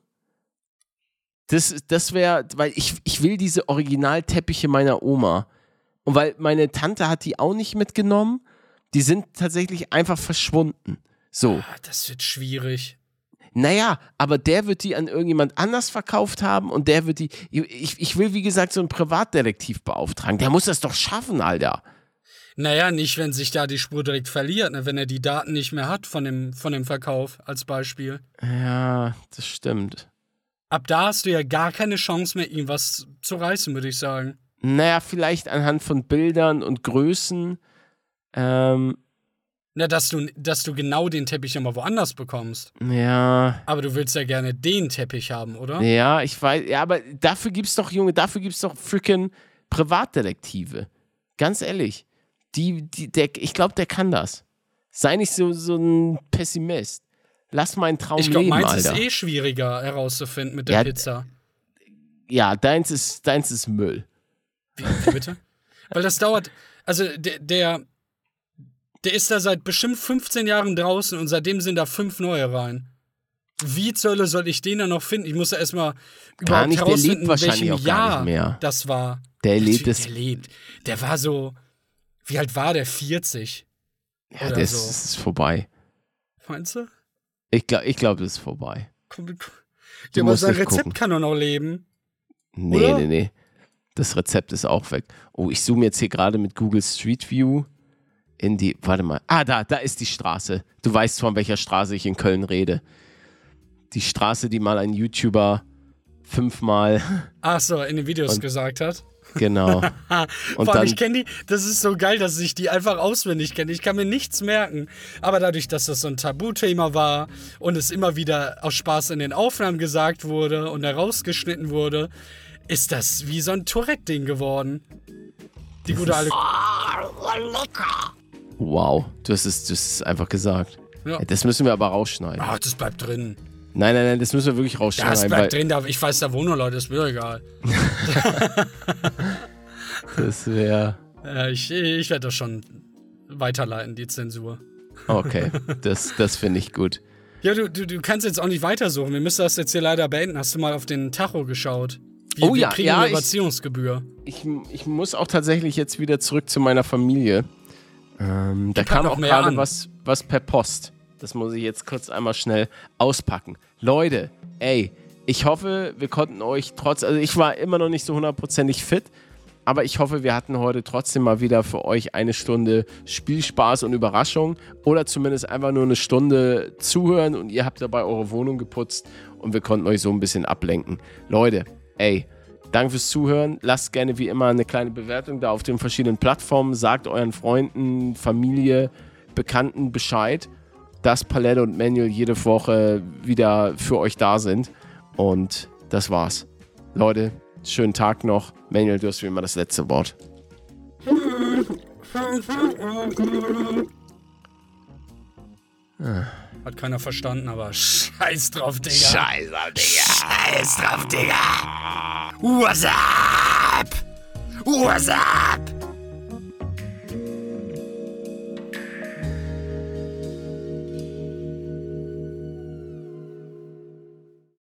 Das, das wäre, weil ich, ich will diese Originalteppiche meiner Oma. Und weil meine Tante hat die auch nicht mitgenommen, die sind tatsächlich einfach verschwunden. So. Ah, das wird schwierig. Naja, aber der wird die an irgendjemand anders verkauft haben und der wird die, ich, ich will wie gesagt so einen Privatdetektiv beauftragen, der muss das doch schaffen, Alter. Naja, nicht, wenn sich da die Spur direkt verliert, ne? Wenn er die Daten nicht mehr hat von dem, von dem Verkauf, als Beispiel. Ja, das stimmt. Ab da hast du ja gar keine Chance mehr, irgendwas zu reißen, würde ich sagen. Naja, vielleicht anhand von Bildern und Größen, ähm, Na, dass du, dass du genau den Teppich nochmal woanders bekommst. Ja. Aber du willst ja gerne den Teppich haben, oder? Ja, ich weiß, ja, aber dafür gibt's doch, Junge, dafür gibt's doch freaking Privatdetektive. Ganz ehrlich. Die, die, der, ich glaube, der kann das. Sei nicht so, so ein Pessimist. Lass meinen Traum ich glaub, leben, meins Alter. ist eh schwieriger herauszufinden mit der Ja, Pizza. Ja, deins ist, deins ist Müll. Wie, wie bitte? Weil das dauert, also der, der, der ist da seit bestimmt fünfzehn Jahren draußen und seitdem sind da fünf neue rein. Wie zur Hölle soll ich den dann noch finden? Ich muss ja erstmal überhaupt nicht, herausfinden, in welchem auch gar Jahr nicht mehr. das war. Der lebt es. Der lebt. Der war so, wie alt war der? vierzig? Ja, oder das so. ist vorbei. Meinst du? Ich glaube, ich glaub, das ist vorbei. Komm, komm. Du Ja, aber musst sein nicht Rezept gucken. kann doch noch leben. Nee, Oder? nee, nee. Das Rezept ist auch weg. Oh, ich zoome jetzt hier gerade mit Google Street View in die, warte mal. Ah, da, da ist die Straße. Du weißt, von welcher Straße ich in Köln rede. Die Straße, die mal ein YouTuber fünfmal. Ach so, in den Videos Und- gesagt hat. Genau. Und Vor allem, dann, ich kenne die, das ist so geil, dass ich die einfach auswendig kenne. Ich kann mir nichts merken. Aber dadurch, dass das so ein Tabuthema war und es immer wieder aus Spaß in den Aufnahmen gesagt wurde und herausgeschnitten wurde, ist das wie so ein Tourette-Ding geworden. Die gute alte. wow, du hast es, du hast es einfach gesagt. Ja. Das müssen wir aber rausschneiden. Ah, das bleibt drin. Nein, nein, nein, das müssen wir wirklich Ja, rausschneiden. das weil bleibt drin. Da, ich weiß, da wohnen noch Leute, ist mir egal. Das wäre. Ja, ich ich werde das schon weiterleiten, die Zensur. Okay, das, das finde ich gut. Ja, du, du, du kannst jetzt auch nicht weitersuchen. Wir müssen das jetzt hier leider beenden. Hast du mal auf den Tacho geschaut? Wir, Oh wir ja, kriegen ja, eine ich- Überziehungsgebühr. Ich, ich muss auch tatsächlich jetzt wieder zurück zu meiner Familie. Ähm, da Die packen kam noch auch mehr gerade an. was, was per Post. Das muss ich jetzt kurz einmal schnell auspacken. Leute, ey, ich hoffe, wir konnten euch trotz, also ich war immer noch nicht so hundertprozentig fit, aber ich hoffe, wir hatten heute trotzdem mal wieder für euch eine Stunde Spielspaß und Überraschung oder zumindest einfach nur eine Stunde zuhören und ihr habt dabei eure Wohnung geputzt und wir konnten euch so ein bisschen ablenken. Leute, ey, danke fürs Zuhören. Lasst gerne wie immer eine kleine Bewertung da auf den verschiedenen Plattformen. Sagt euren Freunden, Familie, Bekannten Bescheid, dass Palette und Manuel jede Woche wieder für euch da sind. Und das war's. Leute, Schönen Tag noch. Manuel, du hast wie immer das letzte Wort. Hat keiner verstanden, aber scheiß drauf, Digga. Scheiß drauf, Digga. Scheiß drauf, Digga. What's up? What's up?